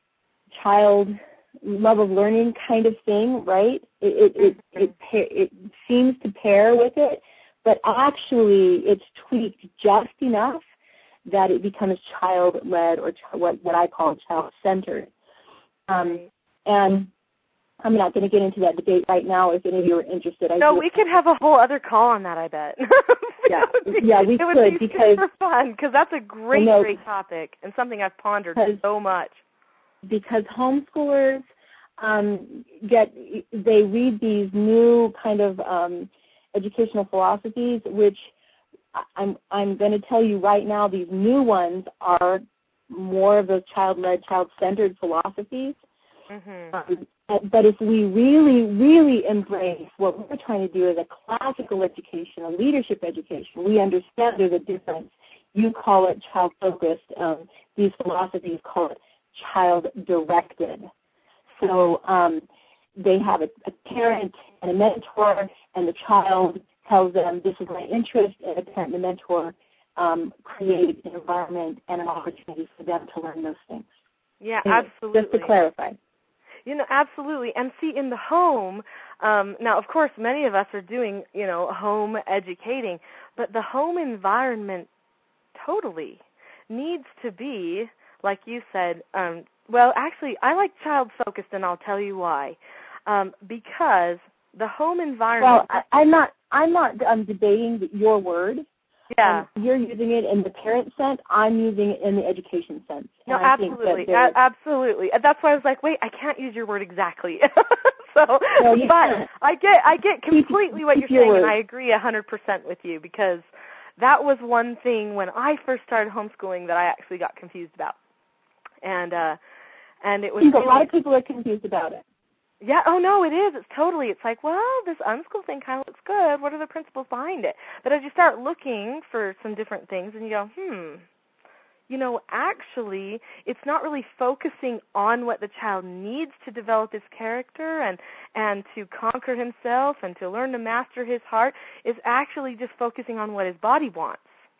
child love of learning kind of thing, right? It it it, it, it seems to pair with it, but actually it's tweaked just enough that it becomes child-led or ch- what what I call child-centered. Um, and I'm not going to get into that debate right now if any of you are interested. I no, we could have a whole other call on that, I bet. yeah, be, yeah, we it could, would be because super fun, because that's a great, know, great topic and something I've pondered so much. Because homeschoolers um, get, they read these new kind of um, educational philosophies, which I'm I'm going to tell you right now, these new ones are more of those child-led, child-centered philosophies. Mm-hmm. Um, but if we really, really embrace what we're trying to do as a classical education, a leadership education, we understand there's a difference. You call it child-focused. Um, these philosophies call it child-directed. So um, they have a, a parent and a mentor, and the child tells them, this is my interest, and a parent and a mentor um, create an environment and an opportunity for them to learn those things. Yeah, anyway, absolutely. Just to clarify. You know, absolutely. And see, in the home, um, now, of course, many of us are doing, you know, home educating, but the home environment totally needs to be, like you said, um, well, actually, I like child-focused, and I'll tell you why. Um, because the home environment... Well, I, I'm not, I'm not um, debating your word. Yeah. Um, you're using it in the parent sense. I'm using it in the education sense. No, absolutely. A- absolutely. That's why I was like, wait, I can't use your word exactly. so, no, you but can't. I get, I get completely keep, what keep you're saying, your and I agree one hundred percent with you, because that was one thing when I first started homeschooling that I actually got confused about. And, uh, and it was... I think a lot of people are confused about it. Yeah, oh no, it is. It's totally, it's like, well, this unschool thing kind of looks good. What are the principles behind it? But as you start looking for some different things and you go, hmm, you know, actually, it's not really focusing on what the child needs to develop his character and, and to conquer himself and to learn to master his heart. It's actually just focusing on what his body wants.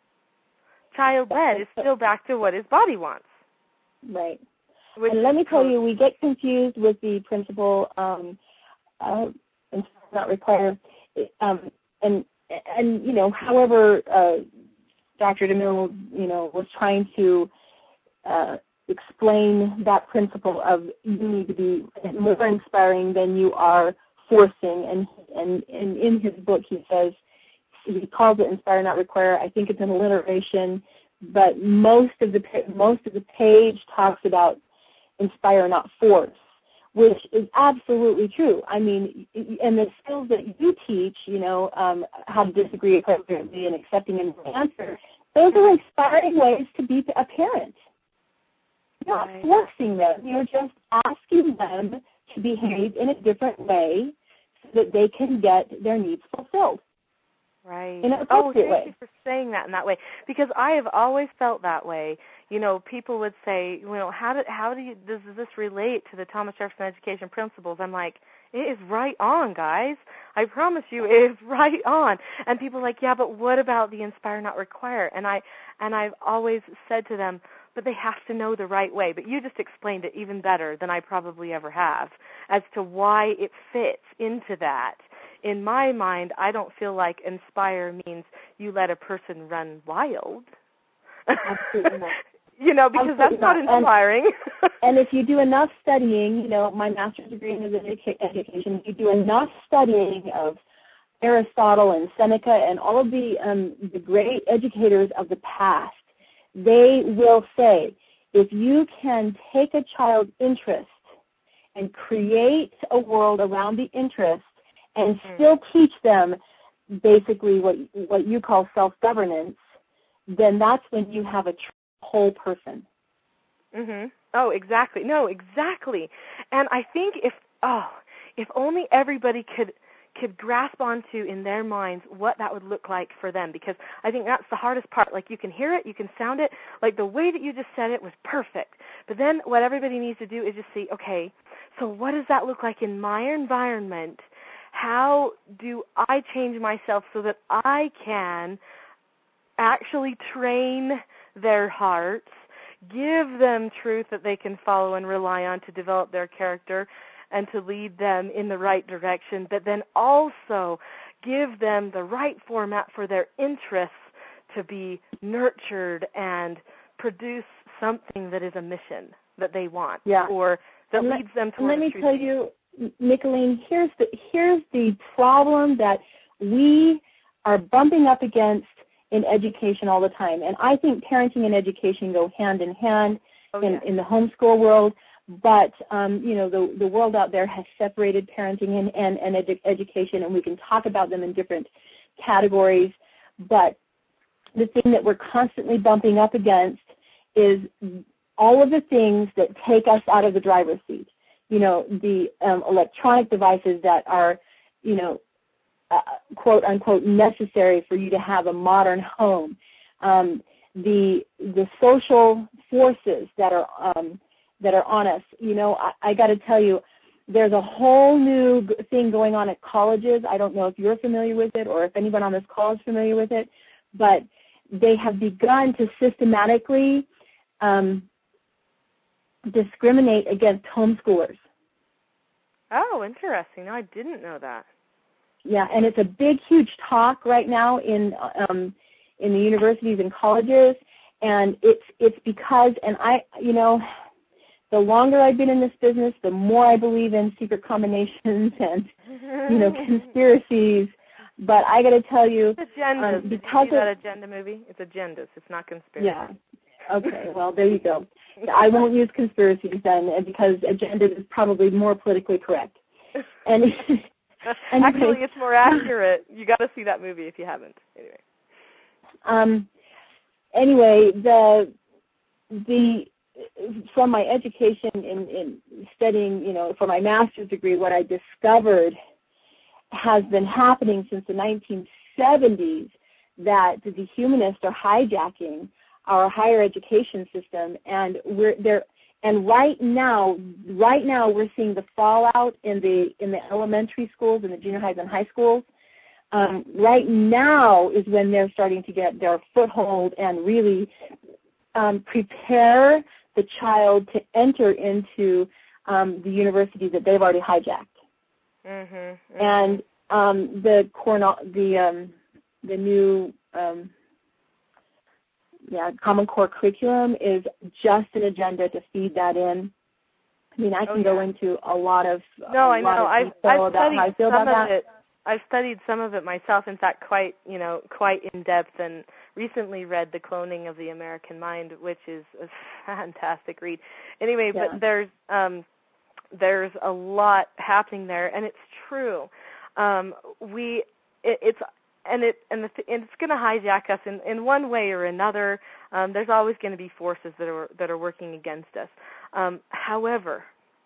Child-led is still back to what his body wants. Right. Which and let me tell you, we get confused with the principle, um, uh, not require, um, and, and, you know, however, uh, Doctor DeMille, you know, was trying to uh, explain that principle of you need to be more inspiring than you are forcing. And, and, and in his book, he says, he calls it inspire, not require. I think it's an alliteration, but most of the most of the page talks about inspire, not force, which is absolutely true. I mean, and the skills that you teach, you know, um, how to disagree appropriately and accepting an answer, those are inspiring ways to be a parent. You're not forcing them. You're just asking them to behave in a different way so that they can get their needs fulfilled. Right. In an oh, appropriate thank way. you for saying that in that way, because I have always felt that way. You know, people would say, you know, how do how do you does this relate to the Thomas Jefferson Education principles? I'm like, it is right on, guys. I promise you, it is right on. And people are like, yeah, but what about the inspire, not require? And I and I've always said to them, but they have to know the right way. But you just explained it even better than I probably ever have as to why it fits into that. In my mind, I don't feel like inspire means you let a person run wild. Absolutely not. You know, because Absolutely that's not, not inspiring. And, and if you do enough studying, you know, my master's degree in education, if you do enough studying of Aristotle and Seneca and all of the um, the great educators of the past, they will say, if you can take a child's interest and create a world around the interest and still teach them basically what what you call self-governance, then that's when you have a true whole person. Mhm. Oh, exactly. No, exactly. And I think if oh, if only everybody could could grasp onto in their minds what that would look like for them, because I think that's the hardest part. Like, you can hear it, you can sound it, like the way that you just said it was perfect. But then what everybody needs to do is just see, okay, so what does that look like in my environment? How do I change myself so that I can actually train their hearts, give them truth that they can follow and rely on to develop their character and to lead them in the right direction, but then also give them the right format for their interests to be nurtured and produce something that is a mission that they want, yeah. or that and leads let, them to let me tell you, Nicolene, here's the here's the problem that we are bumping up against in education all the time. And I think parenting and education go hand in hand oh, in, yeah. in the homeschool world. But, um, you know, the, the world out there has separated parenting and, and, and edu- education, and we can talk about them in different categories. But the thing that we're constantly bumping up against is all of the things that take us out of the driver's seat. You know, the um, electronic devices that are, you know, uh, quote unquote necessary for you to have a modern home. Um, the the social forces that are um, that are on us. You know, I, I got to tell you, there's a whole new thing going on at colleges. I don't know if you're familiar with it or if anyone on this call is familiar with it, but they have begun to systematically um, discriminate against homeschoolers. Oh, interesting. No, I didn't know that. Yeah, and it's a big, huge talk right now in um, in the universities and colleges, and it's it's because, and I, you know, the longer I've been in this business, the more I believe in secret combinations and, you know, conspiracies. But I got to tell you, agendas. Um, Did because you see that of, agenda movie? It's agendas. It's not conspiracy. Yeah. Okay. Well, there you go. I won't use conspiracies then, because agenda is probably more politically correct. And anyway, actually, it's more accurate. You got to see that movie if you haven't. Anyway. Um. Anyway, the the from my education in, in studying, you know, for my master's degree, what I discovered has been happening since the nineteen seventies, that the humanists are hijacking our higher education system, and we're there. And right now, right now, we're seeing the fallout in the in the elementary schools, in the junior highs and high schools. Um, right now is when they're starting to get their foothold and really um, prepare the child to enter into um, the universities that they've already hijacked. Mm-hmm, mm-hmm. And um, the Cornell, the um, the new um, yeah Common Core curriculum is just an agenda to feed that in. I mean, I can oh, yeah. go into a lot of no, a I lot know. of I've, I've about studied how I feel some about of that. it. I've studied some of it myself. In fact, quite you know quite in depth, and recently read The Cloning of the American Mind, which is a fantastic read. Anyway, yeah. but there's um, there's a lot happening there, and it's true. Um, we it, it's and it and, the, and it's going to hijack us in, in one way or another. Um, there's always going to be forces that are that are working against us. Um, however,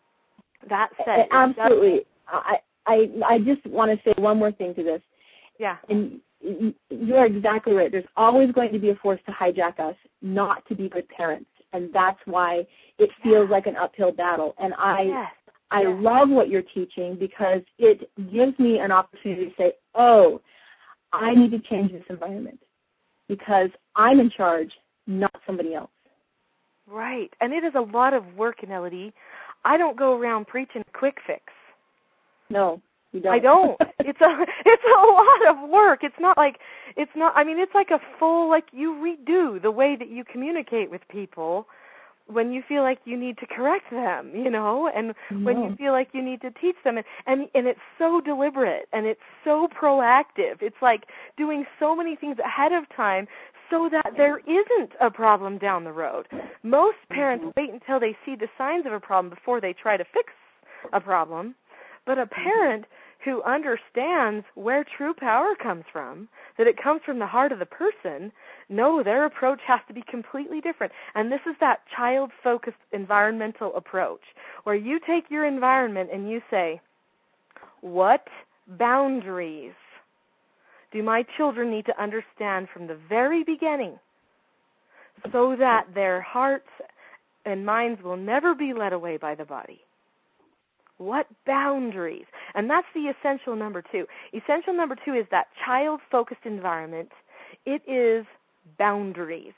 that said, absolutely, I I I just want to say one more thing to this. Yeah. And you're exactly right. There's always going to be a force to hijack us, not to be good parents, and that's why it feels yeah. like an uphill battle. And I. Yes. I yes. love what you're teaching because it gives me an opportunity to say, oh, I need to change this environment because I'm in charge, not somebody else. Right. And it is a lot of work, Melody. I don't go around preaching a quick fix. No, you don't. I don't. It's a it's a lot of work. It's not like it's not I mean it's like a full like you redo the way that you communicate with people when you feel like you need to correct them, you know, and no. when you feel like you need to teach them. And, and and it's so deliberate and it's so proactive. It's like doing so many things ahead of time so that there isn't a problem down the road. Most parents mm-hmm. wait until they see the signs of a problem before they try to fix a problem. But a parent who understands where true power comes from, that it comes from the heart of the person, no, their approach has to be completely different. And this is that child-focused environmental approach, where you take your environment and you say, what boundaries do my children need to understand from the very beginning so that their hearts and minds will never be led away by the body? What boundaries? And that's the essential number two. Essential number two is that child-focused environment. It is boundaries.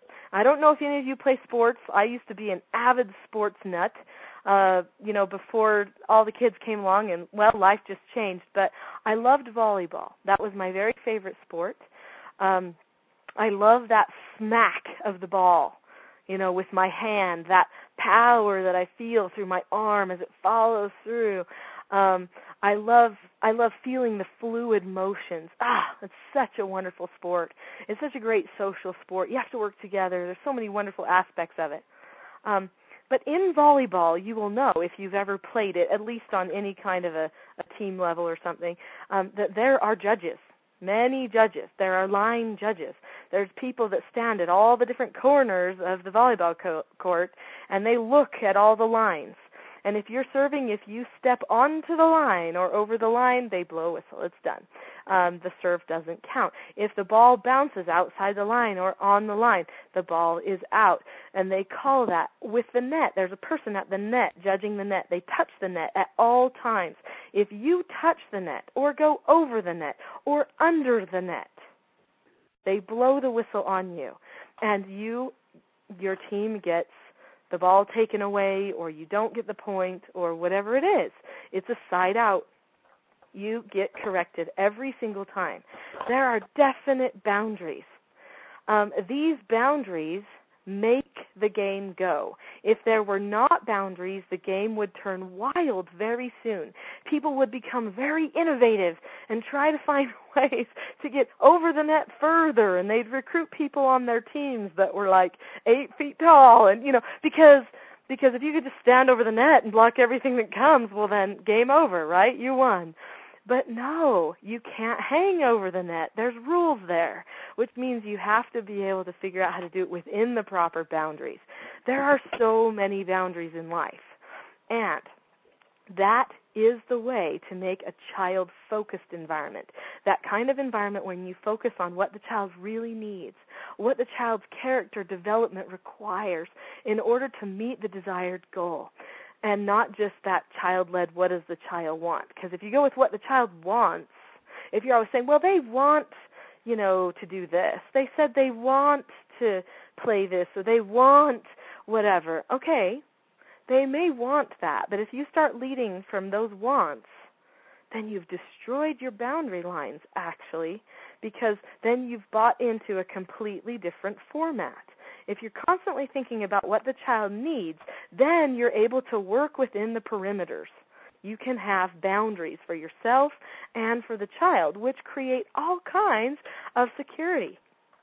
I don't know if any of you play sports. I used to be an avid sports nut, uh, you know, before all the kids came along, and, well, life just changed. But I loved volleyball. That was my very favorite sport. Um, I love that smack of the ball, you know, with my hand, that power that I feel through my arm as it follows through. Um, I love I love feeling the fluid motions. Ah, it's such a wonderful sport. It's such a great social sport. You have to work together. There's so many wonderful aspects of it. Um, but in volleyball, you will know, if you've ever played it, at least on any kind of a, a team level or something, um, that there are judges. Many judges. There are line judges. There's people that stand at all the different corners of the volleyball co- court, and they look at all the lines. And if you're serving, if you step onto the line or over the line, they blow a whistle. It's done. Um, the serve doesn't count. If the ball bounces outside the line or on the line, the ball is out. And they call that with the net. There's a person at the net judging the net. They touch the net at all times. If you touch the net or go over the net or under the net, they blow the whistle on you. And you, your team gets the ball taken away, or you don't get the point, or whatever it is. It's a side out. You get corrected every single time. There are definite boundaries. Um, these boundaries make the game go. If there were not boundaries, the game would turn wild very soon. People would become very innovative and try to find ways to get over the net further, and they'd recruit people on their teams that were like eight feet tall, and you know, because because if you could just stand over the net and block everything that comes, well then game over, right? You won. But no, you can't hang over the net. There's rules there, which means you have to be able to figure out how to do it within the proper boundaries. There are so many boundaries in life. And That is the way to make a child-focused environment. That kind of environment when you focus on what the child really needs, what the child's character development requires in order to meet the desired goal, and not just that child-led, what does the child want? Because if you go with what the child wants, if you're always saying, well, they want, you know, to do this. They said they want to play this, or they want whatever. Okay, they may want that, but if you start leading from those wants, then you've destroyed your boundary lines, actually, because then you've bought into a completely different format. If you're constantly thinking about what the child needs, then you're able to work within the perimeters. You can have boundaries for yourself and for the child, which create all kinds of security.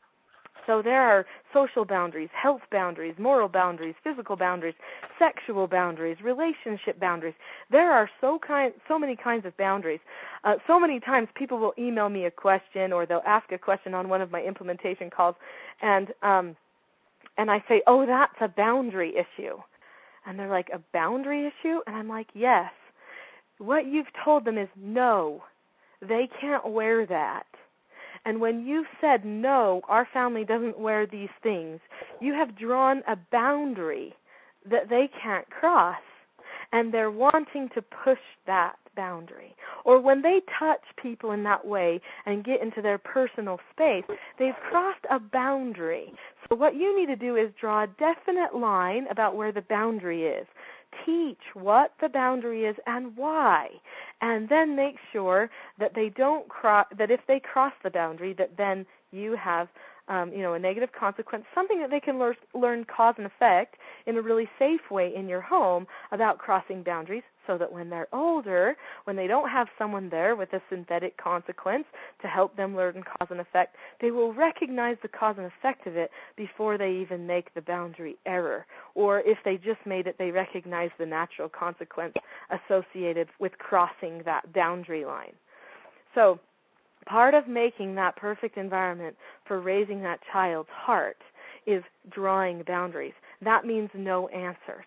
So there are social boundaries, health boundaries, moral boundaries, physical boundaries, sexual boundaries, relationship boundaries. There are so kind, so many kinds of boundaries. Uh, so many times people will email me a question, or they'll ask a question on one of my implementation calls, and um, and I say, oh, that's a boundary issue. And they're like, a boundary issue? And I'm like, yes. What you've told them is no, they can't wear that. And when you've said, no, our family doesn't wear these things, you have drawn a boundary that they can't cross, and they're wanting to push that boundary. Or when they touch people in that way and get into their personal space, they've crossed a boundary. So what you need to do is draw a definite line about where the boundary is. Teach what the boundary is and why, and then make sure that they don't cross. That if they cross the boundary, that then you have, um, you know, a negative consequence, something that they can learn, learn cause and effect in a really safe way in your home about crossing boundaries, so that when they're older, when they don't have someone there with a synthetic consequence to help them learn cause and effect, they will recognize the cause and effect of it before they even make the boundary error. Or if they just made it, they recognize the natural consequence associated with crossing that boundary line. So part of making that perfect environment for raising that child's heart is drawing boundaries. That means no answers.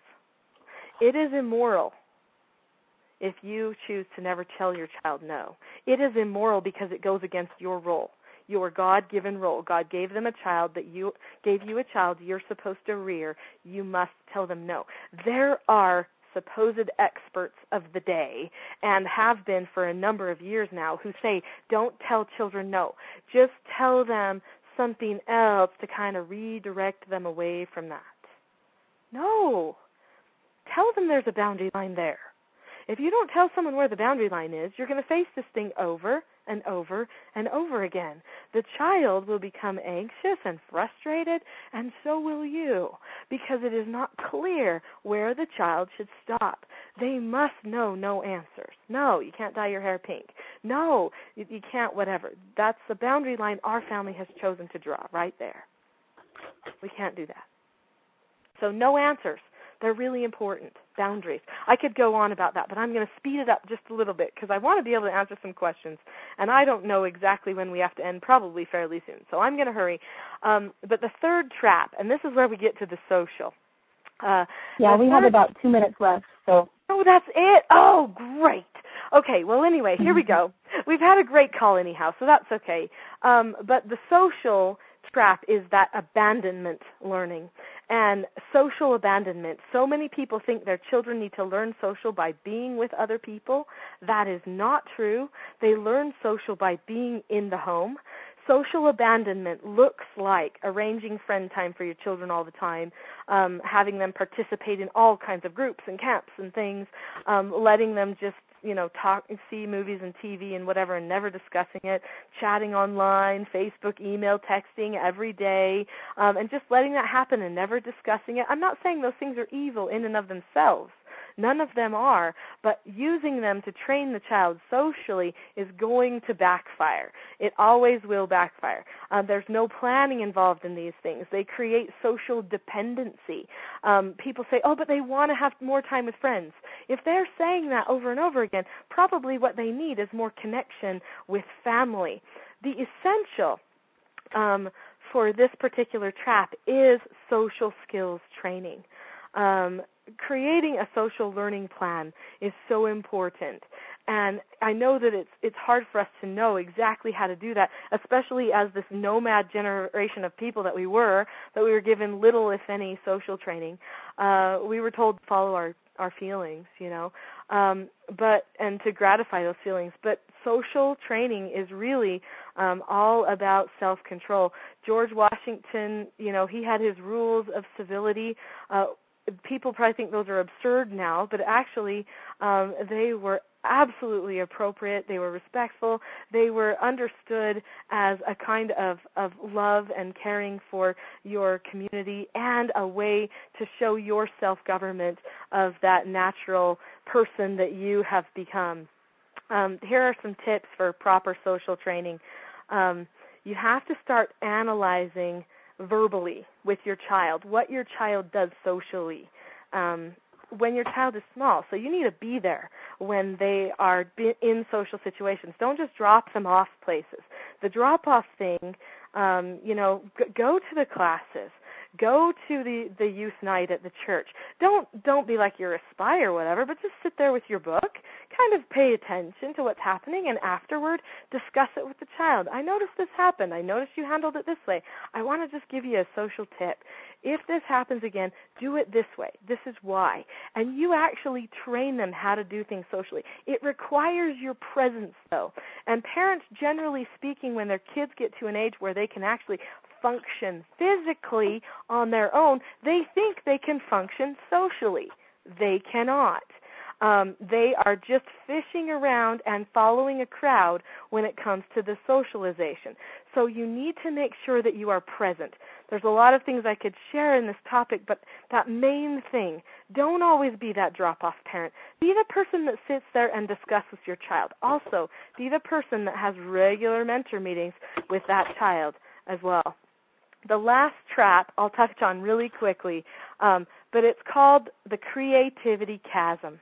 It is immoral if you choose to never tell your child no. It is immoral because it goes against your role, your God-given role. God gave them a child that you gave you a child you're supposed to rear. You must tell them no. There are supposed experts of the day, and have been for a number of years now, who say, don't tell children no. Just tell them something else to kind of redirect them away from that. No. Tell them there's a boundary line there. If you don't tell someone where the boundary line is, you're going to face this thing over and over and over again. The child will become anxious and frustrated, and so will you, because it is not clear where the child should stop. They must know no answers. No, you can't dye your hair pink. No, you, you can't whatever. That's the boundary line our family has chosen to draw right there. We can't do that. So no answers. They're really important, boundaries. I could go on about that, but I'm going to speed it up just a little bit because I want to be able to answer some questions, and I don't know exactly when we have to end, probably fairly soon, so I'm going to hurry. Um, but the third trap, and this is where we get to the social. Uh, yeah, we third, have about two minutes left. So. Oh, that's it? Oh, great. Okay, well, anyway, here we go. We've had a great call anyhow, so that's okay. Um, but the social trap is that abandonment learning. And social abandonment. So many people think their children need to learn social by being with other people. That is not true. They learn social by being in the home. Social abandonment looks like arranging friend time for your children all the time, um, having them participate in all kinds of groups and camps and things, um, letting them just you know, talk and see movies and T V and whatever and never discussing it, chatting online, Facebook, email, texting every day, um, and just letting that happen and never discussing it. I'm not saying those things are evil in and of themselves. None of them are, but using them to train the child socially is going to backfire. It always will backfire. Uh, there's no planning involved in these things. They create social dependency. Um, people say, oh, but they want to have more time with friends. If they're saying that over and over again, probably what they need is more connection with family. The essential um, for this particular trap is social skills training. Um, creating a social learning plan is so important. And I know that it's it's hard for us to know exactly how to do that, especially as this nomad generation of people that we were, that we were given little, if any, social training. Uh, we were told to follow our, our feelings, you know, um, but and to gratify those feelings. But social training is really um, all about self-control. George Washington, you know, he had his rules of civility. Uh, people probably think those are absurd now, but actually um, they were absolutely appropriate. They were respectful. They were understood as a kind of, of love and caring for your community and a way to show your self-government of that natural person that you have become. Um, here are some tips for proper social training. Um, you have to start analyzing verbally with your child what your child does socially. Um, when your child is small. So you need to be there when they are in social situations. Don't just drop them off places. The drop-off thing, um, you know, g- go to the classes. Go to the, the youth night at the church. Don't don't be like you're a spy or whatever, but just sit there with your book, kind of pay attention to what's happening, and afterward discuss it with the child. I noticed this happened. I noticed you handled it this way. I want to just give you a social tip. If this happens again, do it this way. This is why. And you actually train them how to do things socially. It requires your presence, though. And parents, generally speaking, when their kids get to an age where they can actually function physically on their own, they think they can function socially. They cannot. Um, they are just fishing around and following a crowd when it comes to the socialization. So you need to make sure that you are present. There's a lot of things I could share in this topic, but that main thing, don't always be that drop-off parent. Be the person that sits there and discusses with your child. Also, be the person that has regular mentor meetings with that child as well. The last trap I'll touch on really quickly, um, but it's called the creativity chasm.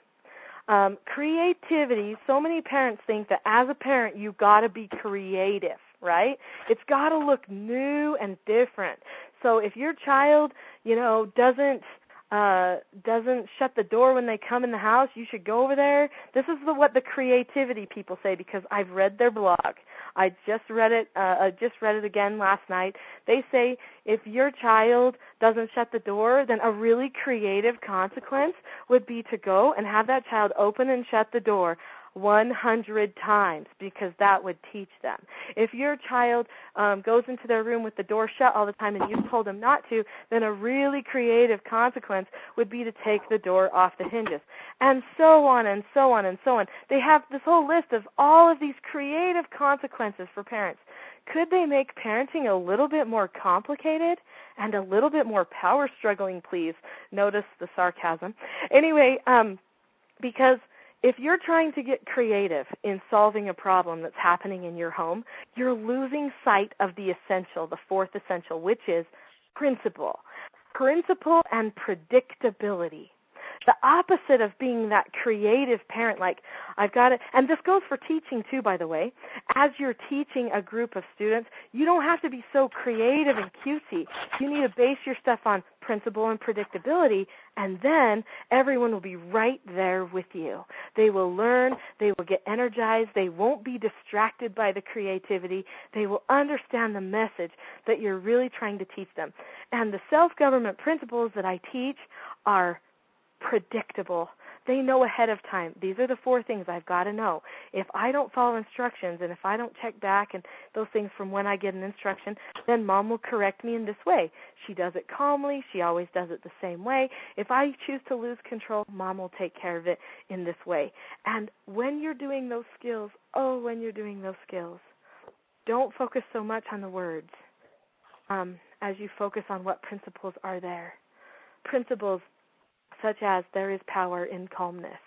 Um, creativity, so many parents think that as a parent you've got to be creative, right? It's got to look new and different. So if your child, you know, doesn't uh, doesn't shut the door when they come in the house, you should go over there. This is the, what the creativity people say, because I've read their blog. I just read it. Uh, I just read it again last night. They say if your child doesn't shut the door, then a really creative consequence would be to go and have that child open and shut the door one hundred times, because that would teach them. If your child um, goes into their room with the door shut all the time and you've told them not to, then a really creative consequence would be to take the door off the hinges. And so on and so on and so on. They have this whole list of all of these creative consequences for parents. Could they make parenting a little bit more complicated and a little bit more power struggling, please? Notice the sarcasm. Anyway, um, because if you're trying to get creative in solving a problem that's happening in your home, you're losing sight of the essential, the fourth essential, which is principle. Principle and predictability. The opposite of being that creative parent, like I've got it, and this goes for teaching too, by the way. As you're teaching a group of students, you don't have to be so creative and cutesy. You need to base your stuff on principle and predictability, and then everyone will be right there with you. They will learn, they will get energized, they won't be distracted by the creativity, they will understand the message that you're really trying to teach them. And the self-government principles that I teach are predictable. They know ahead of time. These are the four things I've got to know. If I don't follow instructions and if I don't check back and those things from when I get an instruction, then Mom will correct me in this way. She does it calmly. She always does it the same way. If I choose to lose control, Mom will take care of it in this way. And when you're doing those skills, oh, when you're doing those skills, don't focus so much on the words um, as you focus on what principles are there. Principles such as there is power in calmness,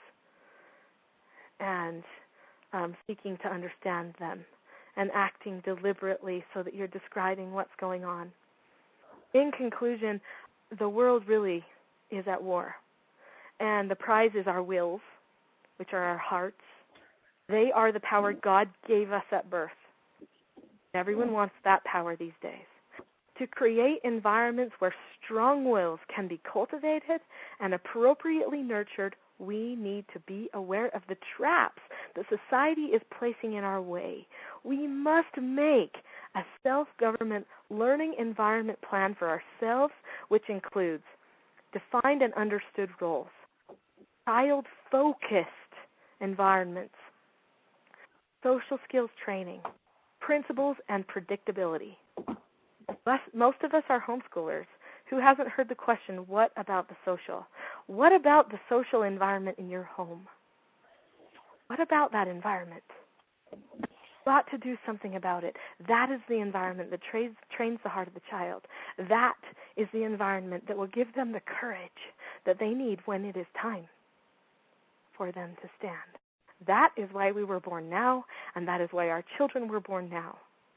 and um, seeking to understand them, and acting deliberately so that you're describing what's going on. In conclusion, the world really is at war, and the prize is our wills, which are our hearts. They are the power God gave us at birth. Everyone wants that power these days, To create environments where strong wills can be cultivated and appropriately nurtured, we need to be aware of the traps that society is placing in our way. We must make a self-government learning environment plan for ourselves, which includes defined and understood roles, child-focused environments, social skills training, principles, and predictability. Most of us are homeschoolers. Who hasn't heard the question, what about the social? What about the social environment in your home? What about that environment? You've got to do something about it. That is the environment that trains, trains the heart of the child. That is the environment that will give them the courage that they need when it is time for them to stand. That is why we were born now, and that is why our children were born now.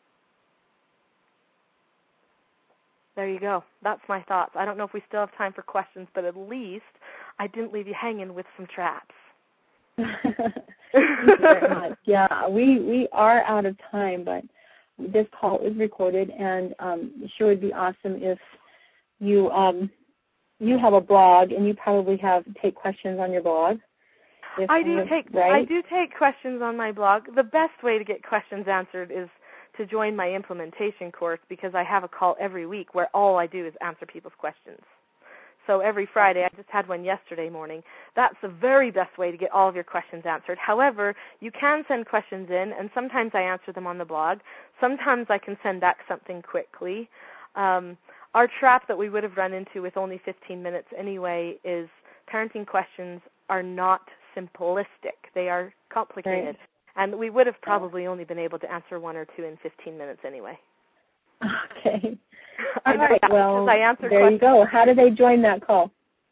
There you go. That's my thoughts. I don't know if we still have time for questions, but at least I didn't leave you hanging with some traps. Thank you very much. Yeah, we, we are out of time, but this call is recorded, and um, it sure would be awesome if you um, you have a blog, and you probably have take questions on your blog. I do take right? I do take questions on my blog. The best way to get questions answered is to join my implementation course, because I have a call every week where all I do is answer people's questions. So every Friday, I just had one yesterday morning. That's the very best way to get all of your questions answered. However, you can send questions in, and sometimes I answer them on the blog. Sometimes I can send back something quickly. Um, our trap that we would have run into with only fifteen minutes anyway is parenting questions are not simplistic. They are complicated. Right. And we would have probably only been able to answer one or two in fifteen minutes anyway. Okay. All right. Well, I answered there questions. you go. How do they join that call?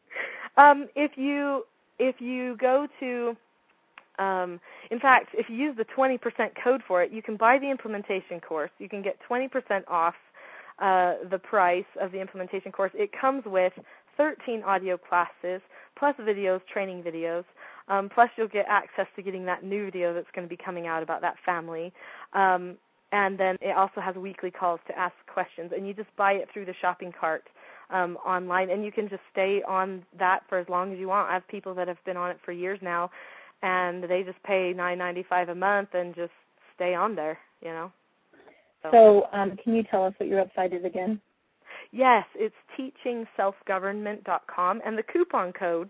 Um, if you if you go to, um, in fact, if you use the twenty percent code for it, you can buy the implementation course. You can get twenty percent off uh, the price of the implementation course. It comes with thirteen audio classes, plus videos, training videos. Um, plus, you'll get access to getting that new video that's going to be coming out about that family. Um, and then it also has weekly calls to ask questions. And you just buy it through the shopping cart um, online, and you can just stay on that for as long as you want. I have people that have been on it for years now, and they just pay nine ninety-five a month and just stay on there, you know. So, so um, can you tell us what your website is again? Yes, it's teaching self government dot com, and the coupon code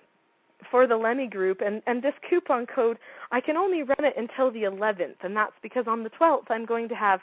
for the Lemmy group, and, and this coupon code, I can only run it until the eleventh, and that's because on the twelfth I'm going to have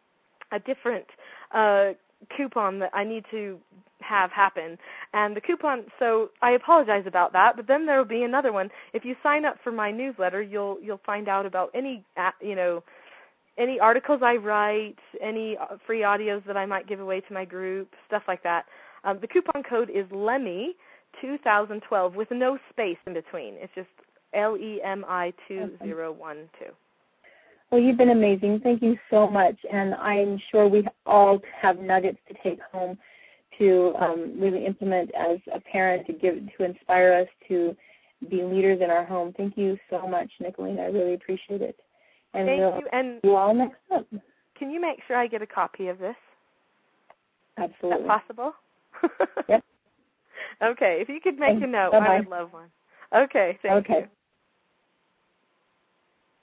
a different uh, coupon that I need to have happen. And the coupon, so I apologize about that, but then there will be another one. If you sign up for my newsletter, you'll you'll find out about any, you know, any articles I write, any free audios that I might give away to my group, stuff like that. Um, the coupon code is Lemmy two thousand twelve with no space in between. It's just L E M I two thousand twelve. Well, you've been amazing. Thank you so much. And I'm sure we all have nuggets to take home to um, really implement as a parent, to give, to inspire us to be leaders in our home. Thank you so much, Nicolene. I really appreciate it. And Thank we'll you. And see you all next up. Can you make sure I get a copy of this? Absolutely. Is that possible? Yep. Okay. If you could make Thanks. a note, Bye-bye. I would love one. Okay. Thank okay. you.